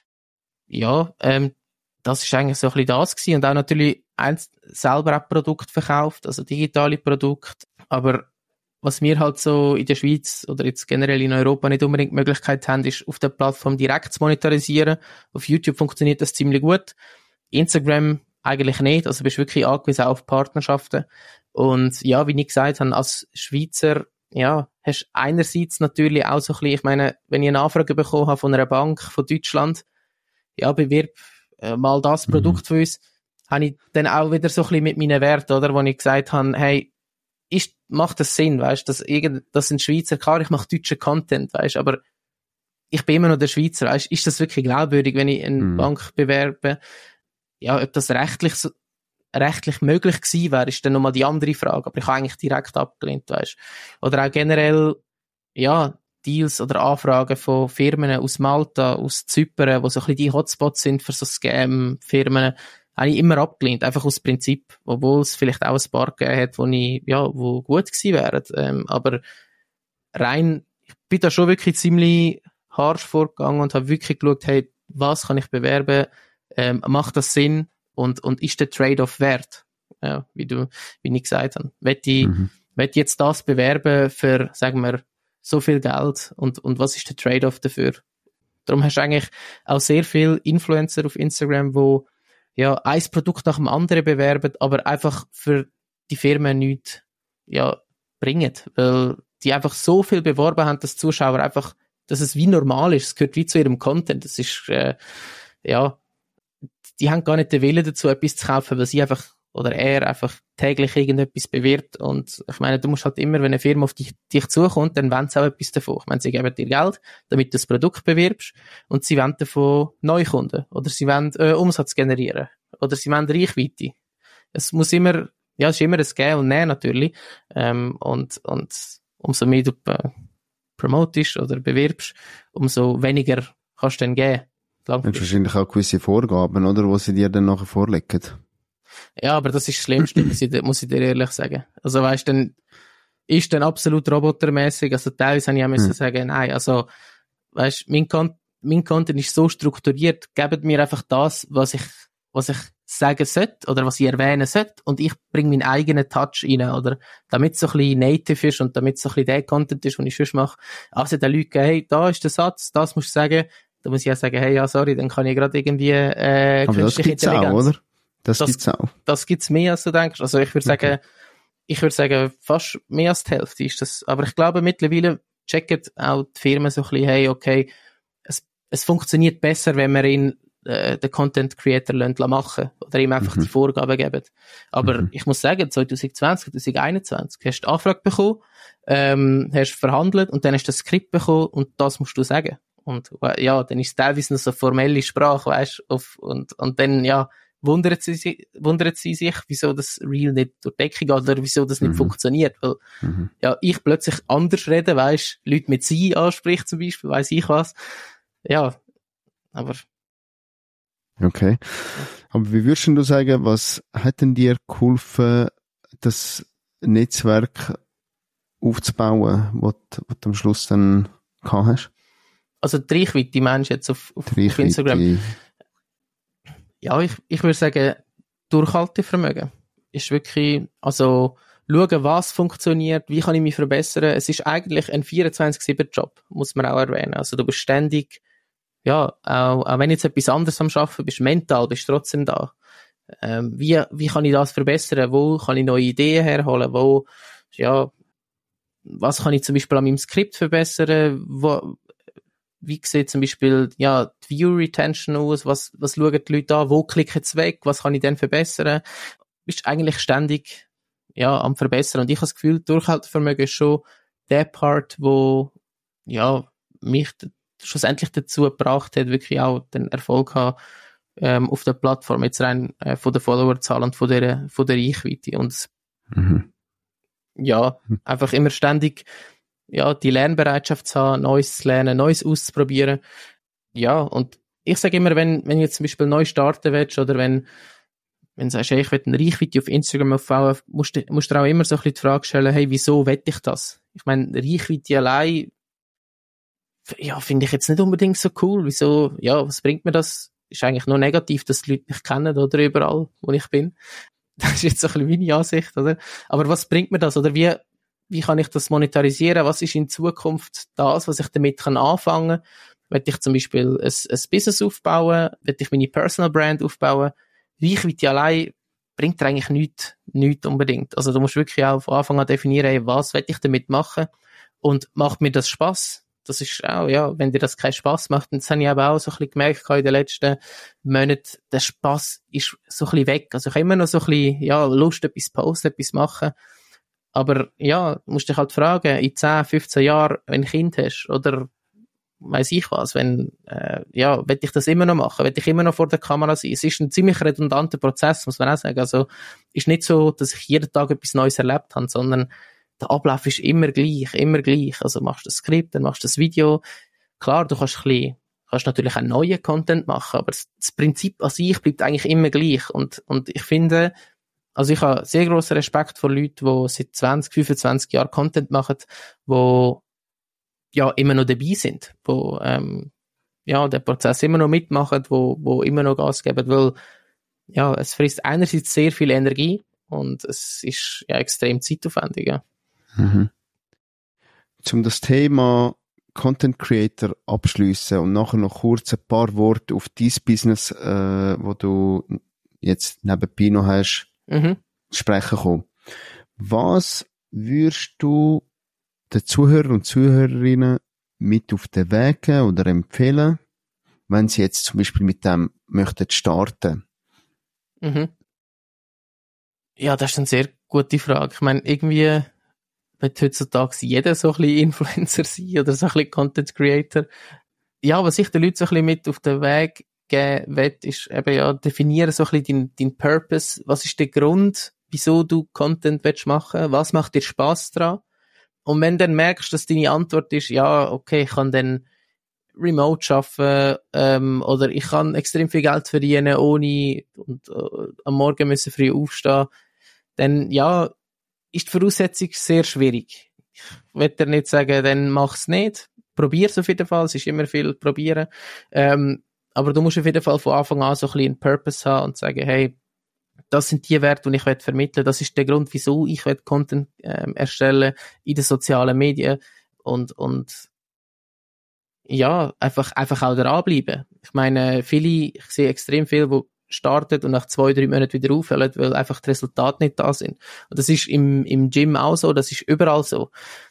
Ja, das ist eigentlich so ein bisschen das gewesen. Und auch natürlich selber auch Produkte verkauft, also digitale Produkte. Aber was wir halt so in der Schweiz oder jetzt generell in Europa nicht unbedingt die Möglichkeit haben, ist auf der Plattform direkt zu monetarisieren. Auf YouTube funktioniert das ziemlich gut. Instagram eigentlich nicht. Also bist wirklich angewiesen auf Partnerschaften. Und ja, wie ich gesagt habe, als Schweizer, ja, hast einerseits natürlich auch so ein bisschen, ich meine, wenn ich eine Anfrage bekommen habe von einer Bank von Deutschland, ja, bewirb mal das Produkt für uns, habe ich dann auch wieder so ein bisschen mit meinen Werten, oder, wo ich gesagt habe, hey, macht das Sinn, weißt, dass ein Schweizer, klar, ich mache deutschen Content, weißt, aber ich bin immer noch der Schweizer, weißt, ist das wirklich glaubwürdig, wenn ich eine Bank bewerbe? Ja, ob das rechtlich möglich gewesen wäre, ist dann nochmal die andere Frage, aber ich habe eigentlich direkt abgelehnt, weißt. Oder auch generell, ja, Deals oder Anfragen von Firmen aus Malta, aus Zypern, wo so ein bisschen die Hotspots sind für so Scam-Firmen, habe ich immer abgelehnt, einfach aus Prinzip, obwohl es vielleicht auch ein paar gegeben hat, wo gut gewesen wären. Aber rein, ich bin da schon wirklich ziemlich harsch vorgegangen und habe wirklich geschaut, hey, was kann ich bewerben, macht das Sinn und ist der Trade-off wert? Ja, wie ich gesagt habe. Will ich jetzt das bewerben für, sagen wir, so viel Geld und was ist der Trade-off dafür? Darum hast du eigentlich auch sehr viele Influencer auf Instagram, wo ja ein Produkt nach dem anderen bewerben, aber einfach für die Firmen nichts bringen, weil die einfach so viel beworben haben, dass Zuschauer einfach, dass es wie normal ist, es gehört wie zu ihrem Content, das ist die haben gar nicht den Willen dazu, etwas zu kaufen, weil sie einfach oder er einfach täglich irgendetwas bewirbt. Und ich meine, du musst halt immer, wenn eine Firma auf dich zukommt, dann wollen sie auch etwas davon. Ich meine, sie geben dir Geld, damit du das Produkt bewirbst und sie wollen davon Neukunden oder sie wollen Umsatz generieren oder sie wollen Reichweite. Es muss immer, es ist immer ein Geben und Nehmen natürlich. Und umso mehr du promotest oder bewirbst, umso weniger kannst du dann geben. Du hast wahrscheinlich auch gewisse Vorgaben, oder, wo sie dir dann nachher vorlegen. Ja, aber das ist das Schlimmste, muss ich dir ehrlich sagen. Also weißt du, dann ist dann absolut robotermäßig. Also teilweise habe ich auch müssen sagen, nein, also weißt du, mein Content ist so strukturiert, gebt mir einfach das, was ich sagen sollte oder was ich erwähnen sollte und ich bringe meinen eigenen Touch rein, oder damit es so ein bisschen native ist und damit es so ein bisschen der Content ist, den ich sonst mache. Also den Leuten, hey, da ist der Satz, das musst du sagen, da muss ich auch sagen, hey, ja, sorry, dann kann ich gerade irgendwie aber künstliche das gibt's auch, oder? Das gibt's auch. Das gibt's mehr, als du denkst. Also ich würde sagen, fast mehr als die Hälfte ist das. Aber ich glaube, mittlerweile checken auch die Firmen so ein bisschen, hey, okay, es funktioniert besser, wenn wir ihn den Content Creator machen oder ihm einfach die Vorgaben geben. Aber ich muss sagen, 2020, 2021 hast du die Anfrage bekommen, hast verhandelt und dann hast du das Skript bekommen und das musst du sagen. Und ja, dann ist es teilweise noch so formelle Sprache, weißt du, und dann, ja, wundert sie sich, wieso das Reel nicht durch die Decke geht oder wieso das nicht funktioniert. Weil, ja, ich plötzlich anders rede, weißt du, Leute mit sie anspricht zum Beispiel, weiss ich was. Ja, aber. Okay. Aber wie würdest du sagen, was hat denn dir geholfen, das Netzwerk aufzubauen, was du am Schluss dann gehabt hast? Also die Reichweite, meinst du jetzt auf Instagram? Ja, ich würde sagen, Durchhaltevermögen ist wirklich, also schauen, was funktioniert, wie kann ich mich verbessern. Es ist eigentlich ein 24/7-Job, muss man auch erwähnen. Also du bist ständig, ja, auch wenn jetzt etwas anderes am Arbeiten bist, mental bist du trotzdem da. Wie kann ich das verbessern? Wo kann ich neue Ideen herholen? Was kann ich zum Beispiel an meinem Skript verbessern? Wie sieht zum Beispiel, ja, die View Retention aus? Was schauen die Leute an? Wo klicken sie weg? Was kann ich denn verbessern? Bist eigentlich ständig, ja, am Verbessern. Und ich habe das Gefühl, Durchhaltevermögen ist schon der Part, wo, ja, mich schlussendlich dazu gebracht hat, wirklich auch den Erfolg haben, auf der Plattform, jetzt rein, von der Followerzahl und von der Reichweite. Und, ja, einfach immer ständig, ja, die Lernbereitschaft zu haben, Neues zu lernen, Neues auszuprobieren. Ja, und ich sage immer, wenn du jetzt zum Beispiel neu starten willst oder wenn du sagst, hey, ich will eine Reichweite auf Instagram aufbauen, musst du auch immer so ein bisschen die Frage stellen, hey, wieso will ich das? Ich meine, Reichweite allein, ja, finde ich jetzt nicht unbedingt so cool. Wieso, ja, was bringt mir das? Ist eigentlich nur negativ, dass die Leute mich kennen oder überall, wo ich bin. Das ist jetzt so ein bisschen meine Ansicht, oder? Aber was bringt mir das? Oder wie kann ich das monetarisieren? Was ist in Zukunft das, was ich damit anfangen kann? Will ich zum Beispiel ein Business aufbauen? Will ich meine Personal Brand aufbauen? Reichweite allein bringt dir eigentlich nichts unbedingt. Also du musst wirklich auch von Anfang an definieren, hey, was will ich damit machen? Und macht mir das Spaß? Das ist auch, ja, wenn dir das keinen Spaß macht, und das habe ich aber auch so ein bisschen gemerkt in den letzten Monaten, der Spaß ist so ein bisschen weg. Also ich habe immer noch so ein bisschen, ja, Lust, etwas posten, etwas machen. Aber ja, musst dich halt fragen, in 10, 15 Jahren, wenn du ein Kind hast, oder weiss ich was, will ich das immer noch machen, will ich immer noch vor der Kamera sein. Es ist ein ziemlich redundanter Prozess, muss man auch sagen. Also, ist nicht so, dass ich jeden Tag etwas Neues erlebt habe, sondern der Ablauf ist immer gleich. Also, machst du das Skript, dann machst du das Video. Klar, du kannst natürlich auch neuen Content machen, aber das Prinzip an sich bleibt eigentlich immer gleich. Und ich finde, also ich habe sehr grossen Respekt vor Leuten, die seit 20, 25 Jahren Content machen, die ja immer noch dabei sind, wo den Prozess immer noch mitmachen, wo immer noch Gas geben, weil ja, es frisst einerseits sehr viel Energie und es ist ja extrem zeitaufwendig. Ja. Um das Thema Content Creator abschliessen und nachher noch kurz ein paar Worte auf dein Business, wo du jetzt nebenbei noch hast, sprechen kommen. Was würdest du den Zuhörern und Zuhörerinnen mit auf den Weg geben oder empfehlen, wenn sie jetzt zum Beispiel mit dem möchten starten? Ja, das ist eine sehr gute Frage. Ich meine, irgendwie wird heutzutage jeder so ein bisschen Influencer sein oder so ein bisschen Content Creator. Ja, was ich den Leuten so ein bisschen mit auf den Weg geben will, ist eben ja, definieren so ein bisschen dein Purpose. Was ist der Grund, wieso du Content willst machen? Was macht dir Spass dran? Und wenn du dann merkst, dass deine Antwort ist, ja, okay, ich kann dann remote arbeiten, oder ich kann extrem viel Geld verdienen, ohne am Morgen müssen früh aufstehen, dann, ja, ist die Voraussetzung sehr schwierig. Ich will dir nicht sagen, dann mach's nicht. Probier's auf jeden Fall. Es ist immer viel probieren. Aber du musst auf jeden Fall von Anfang an so ein bisschen einen Purpose haben und sagen, hey, das sind die Werte, die ich vermitteln will. Das ist der Grund, wieso ich Content erstellen in den sozialen Medien und ja, einfach auch dranbleiben. Ich meine, ich sehe extrem viel, wo startet und nach 2-3 Monaten wieder aufhört, weil einfach die Resultate nicht da sind. Und das ist im Gym auch so, das ist überall so.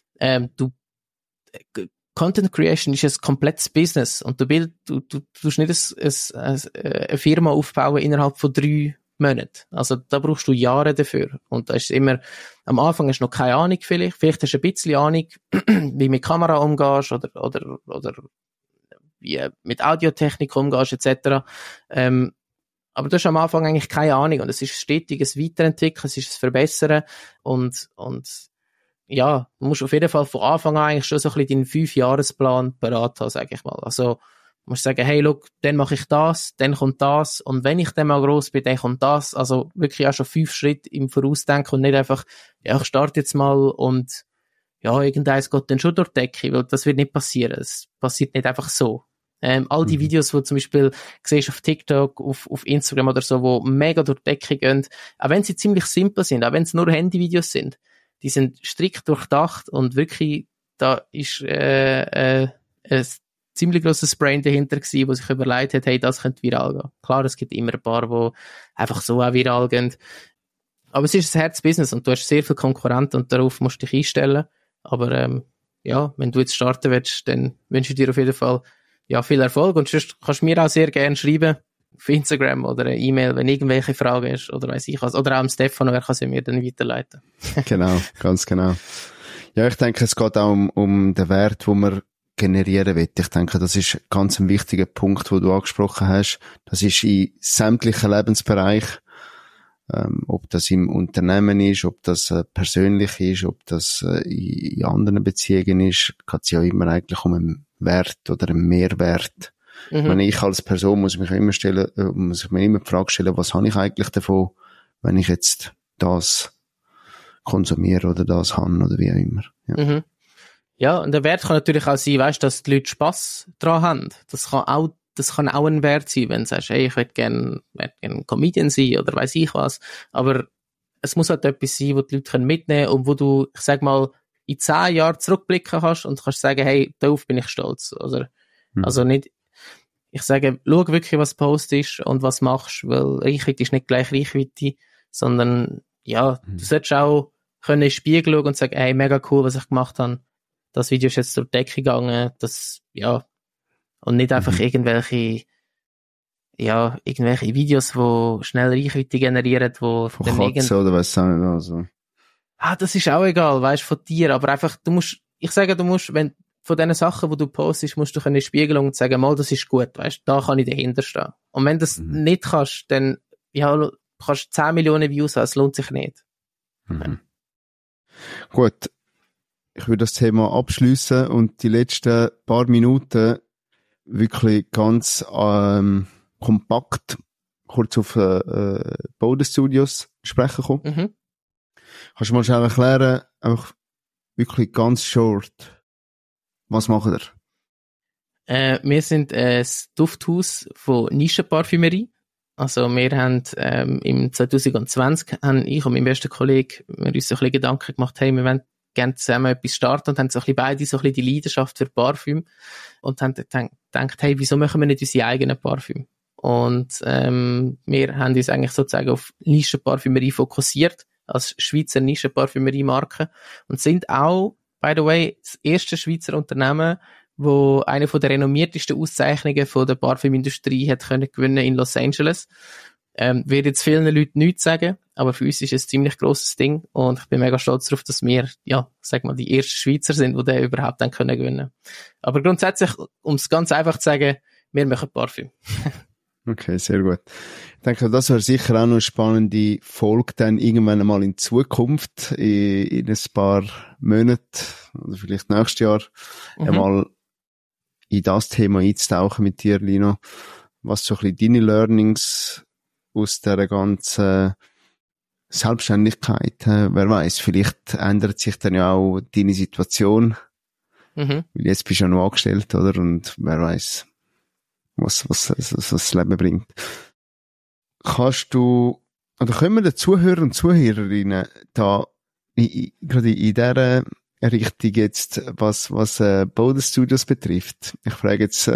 Content Creation ist ein komplettes Business und du tust nicht eine Firma aufbauen innerhalb von 3 Monaten. Also da brauchst du Jahre dafür. Und da ist immer, am Anfang hast du noch keine Ahnung vielleicht hast du ein bisschen Ahnung, wie mit Kamera umgehst oder wie mit Audiotechnik umgehst etc. Aber du hast am Anfang eigentlich keine Ahnung und es ist stetiges Weiterentwickeln, es ist ein Verbessern und ja, du musst auf jeden Fall von Anfang an eigentlich schon so ein bisschen deinen 5-Jahresplan parat haben, sage ich mal. Also du musst sagen, hey, look, dann mache ich das, dann kommt das und wenn ich dann mal gross bin, dann kommt das. Also wirklich auch schon 5 Schritte im Vorausdenken und nicht einfach, ja, ich starte jetzt mal und ja, irgendeins geht dann schon durch die Decke, weil das wird nicht passieren. Es passiert nicht einfach so. All die Videos, die du zum Beispiel siehst auf TikTok, auf Instagram oder so, wo mega durch die Decke gehen, auch wenn sie ziemlich simpel sind, auch wenn es nur Handyvideos sind, die sind strikt durchdacht und wirklich, da ist ein ziemlich grosses Brain dahinter gewesen, wo sich überlegt hat, hey, das könnte viral gehen. Klar, es gibt immer ein paar, die einfach so auch viral gehen. Aber es ist ein Herzbusiness und du hast sehr viel Konkurrenten und darauf musst du dich einstellen. Aber ja, wenn du jetzt starten willst, dann wünsche ich dir auf jeden Fall ja, viel Erfolg und sonst kannst du mir auch sehr gerne schreiben auf Instagram oder eine E-Mail, wenn irgendwelche Fragen ist oder weiss ich was. Oder auch am Stefano, er kann sie mir dann weiterleiten. Genau, ganz genau. Ja, ich denke, es geht auch um den Wert, den man generieren will. Ich denke, das ist ganz ein wichtiger Punkt, den du angesprochen hast. Das ist in sämtlichen Lebensbereichen, ob das im Unternehmen ist, ob das persönlich ist, ob das in anderen Beziehungen ist, geht es ja immer eigentlich um einen Wert oder einen Mehrwert. Wenn ich als Person muss ich mir immer die Frage stellen, was habe ich eigentlich davon, wenn ich jetzt das konsumiere oder das habe oder wie auch immer. Ja. Ja, und der Wert kann natürlich auch sein, weißt, dass die Leute Spass dran haben. Das kann auch ein Wert sein, wenn du sagst, hey, ich möchte gerne Comedian sein oder weiss ich was. Aber es muss halt etwas sein, wo die Leute mitnehmen können und wo du, ich sag mal, in 10 Jahren zurückblicken kannst und kannst sagen, hey, darauf bin ich stolz. Oder, also nicht, ich sage, schau wirklich, was Post ist und was machst, weil Reichweite ist nicht gleich Reichweite, sondern, ja, du solltest auch können in den Spiegel schauen und sagen, hey, mega cool, was ich gemacht habe. Das Video ist jetzt durch die Decke gegangen, das, ja, und nicht einfach irgendwelche Videos, die schnell Reichweite generieren, wo von Katzen oder weiss auch nicht, also. Das ist auch egal, weißt, von dir, aber einfach, du musst, wenn, von den Sachen, die du postest, musst du in den Spiegel und sagen, mal, das ist gut, weißt, da kann ich dahinter stehen. Und wenn du das nicht kannst, dann, ja, kannst du 10 Millionen Views haben, es lohnt sich nicht. Ja. Gut. Ich würde das Thema abschliessen und die letzten paar Minuten wirklich ganz kompakt kurz auf Bodenstudios sprechen kommen. Kannst du mal schnell erklären, einfach wirklich ganz short, was machen ihr? Wir sind ein Dufthaus von Nischenparfümerie. Also wir haben im 2020 haben ich und mein bester Kollege uns so ein bisschen Gedanken gemacht, hey, wir wollen gerne zusammen etwas starten und haben so ein bisschen beide so ein bisschen die Leidenschaft für Parfüm und haben gedacht, hey, wieso machen wir nicht unsere eigenen Parfüm? Und wir haben uns eigentlich sozusagen auf Nischenparfümerie fokussiert, als Schweizer Nischenparfümerie-Marke und sind auch, by the way, das erste Schweizer Unternehmen, wo eine von der renommiertesten Auszeichnungen von der Parfümindustrie hat können gewinnen in Los Angeles. Wird jetzt vielen Leuten nichts sagen, aber für uns ist es ein ziemlich grosses Ding und ich bin mega stolz darauf, dass wir, ja, sag mal, die ersten Schweizer sind, die den überhaupt dann können gewinnen. Aber grundsätzlich, um es ganz einfach zu sagen, wir machen Parfüm. Okay, sehr gut. Ich denke, das wäre sicher auch noch eine spannende Folge dann irgendwann einmal in Zukunft, in ein paar Monaten oder vielleicht nächstes Jahr, einmal in das Thema einzutauchen mit dir, Lino. Was so ein bisschen deine Learnings aus dieser ganzen Selbstständigkeit, wer weiß, vielleicht ändert sich dann ja auch deine Situation, weil jetzt bist du ja noch angestellt, oder? Und wer weiß, was das Leben bringt. Kannst du, oder können wir den Zuhörer und Zuhörerinnen da, gerade in dieser Richtung jetzt, was Boden Studios betrifft, ich frage jetzt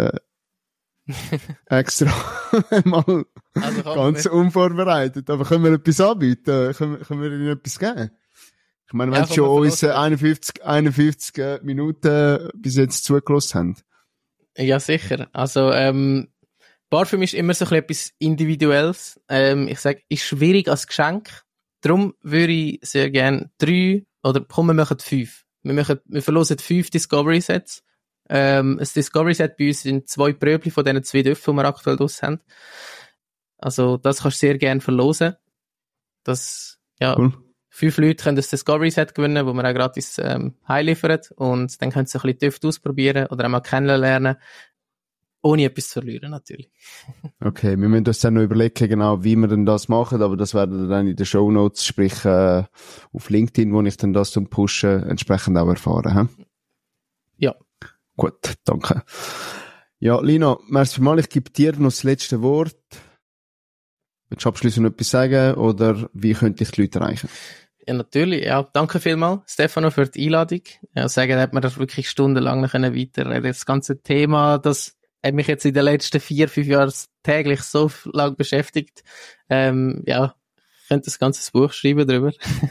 extra mal also ganz unvorbereitet, aber können wir etwas anbieten? Können wir ihnen etwas geben? Ich meine, wenn sie schon uns 51 Minuten bis jetzt zugelassen haben. Ja, sicher. Also, Parfüm ist immer so etwas Individuelles. Ich sage, ist schwierig als Geschenk. Darum würde ich sehr gerne 3 oder komm, wir machen 5. Wir verlosen 5 Discovery Sets. Das Discovery Set bei uns sind 2 Pröbli von diesen 2 Döpfen, die wir aktuell draus haben. Also, das kannst du sehr gerne verlosen. Das, ja, cool. 5 Leute können das Discovery Set gewinnen, wo wir auch gratis heimliefern. Und dann können sie ein bisschen Düfte ausprobieren oder einmal kennenlernen. Ohne etwas zu verlieren, natürlich. Okay, wir müssen uns dann noch überlegen, genau, wie wir denn das machen, aber das werden wir dann in den Shownotes, sprich auf LinkedIn, wo ich dann das zum Pushen entsprechend auch erfahren. Ja. Gut, danke. Ja, Lino, merci mal, ich gebe dir noch das letzte Wort. Willst du abschließend noch etwas sagen oder wie könnte ich die Leute erreichen? Ja, natürlich. Ja, danke vielmals, Stefano, für die Einladung. Ja, sagen, da hat man das wirklich stundenlang noch weiterreden. Das ganze Thema, das hat mich jetzt in den letzten 4-5 Jahren täglich so lang beschäftigt. Ja, ich könnte das ganze Buch schreiben darüber.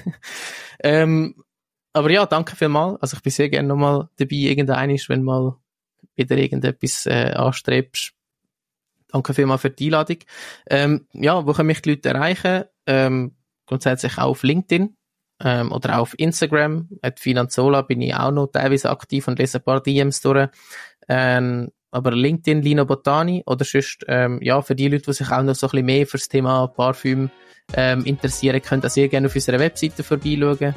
Aber ja, danke vielmals. Also ich bin sehr gerne nochmal dabei, irgendeinisch, wenn mal wieder irgendetwas anstrebst. Danke vielmals für die Einladung. Ja, wo können mich die Leute erreichen? Grundsätzlich auch auf LinkedIn oder auch auf Instagram. At Finanzola bin ich auch noch teilweise aktiv und lese ein paar DMs durch. Aber LinkedIn, Lino Bottani oder sonst, ja, für die Leute, die sich auch noch so ein bisschen mehr für das Thema Parfüm interessieren, könnt ihr sehr gerne auf unserer Webseite vorbeischauen,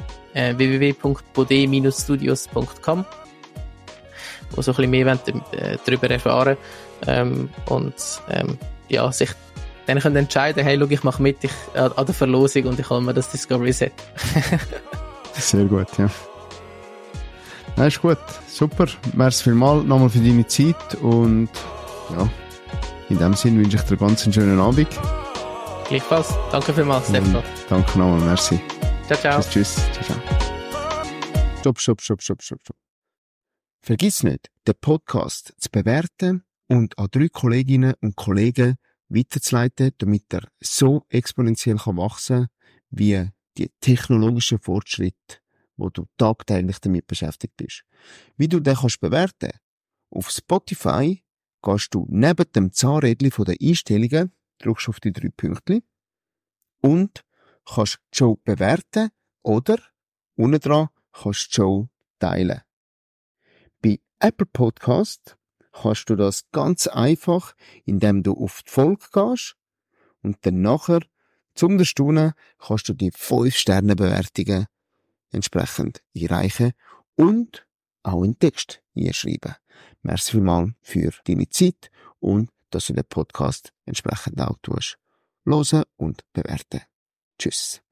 www.bode-studios.com, wo so ein bisschen mehr darüber erfahren und ja, sich dann können entscheiden, hey, schau, ich mache mit an der Verlosung und ich hole mir das Discovery Set. Sehr gut, ja. Nein, ist gut. Super. Merci vielmals nochmal für deine Zeit und ja, in dem Sinne wünsche ich dir ganz einen schönen Abend. Gleichfalls. Danke vielmals, Stefan. Danke nochmal, merci. Ciao, ciao. Tschüss. Ciao, ciao. Stopp. Vergiss nicht, den Podcast zu bewerten und an 3 Kolleginnen und Kollegen weiterzuleiten, damit er so exponentiell wachsen kann, wie die technologischen Fortschritte, wo du tagtäglich damit beschäftigt bist. Wie du den kannst bewerten? Auf Spotify gehst du neben dem Zahnrädchen von den Einstellungen, drückst auf die 3 Pünktchen und kannst die Show bewerten oder unten dran kannst die Show teilen. Bei Apple Podcast kannst du das ganz einfach, indem du auf die Folge gehst und dann nachher zum Erstaunen kannst du die 5-Sterne-Bewertungen entsprechend einreichen und auch einen Text einschreiben. Merci vielmals für deine Zeit und dass du den Podcast entsprechend auch tust. Hören und bewerten. Tschüss.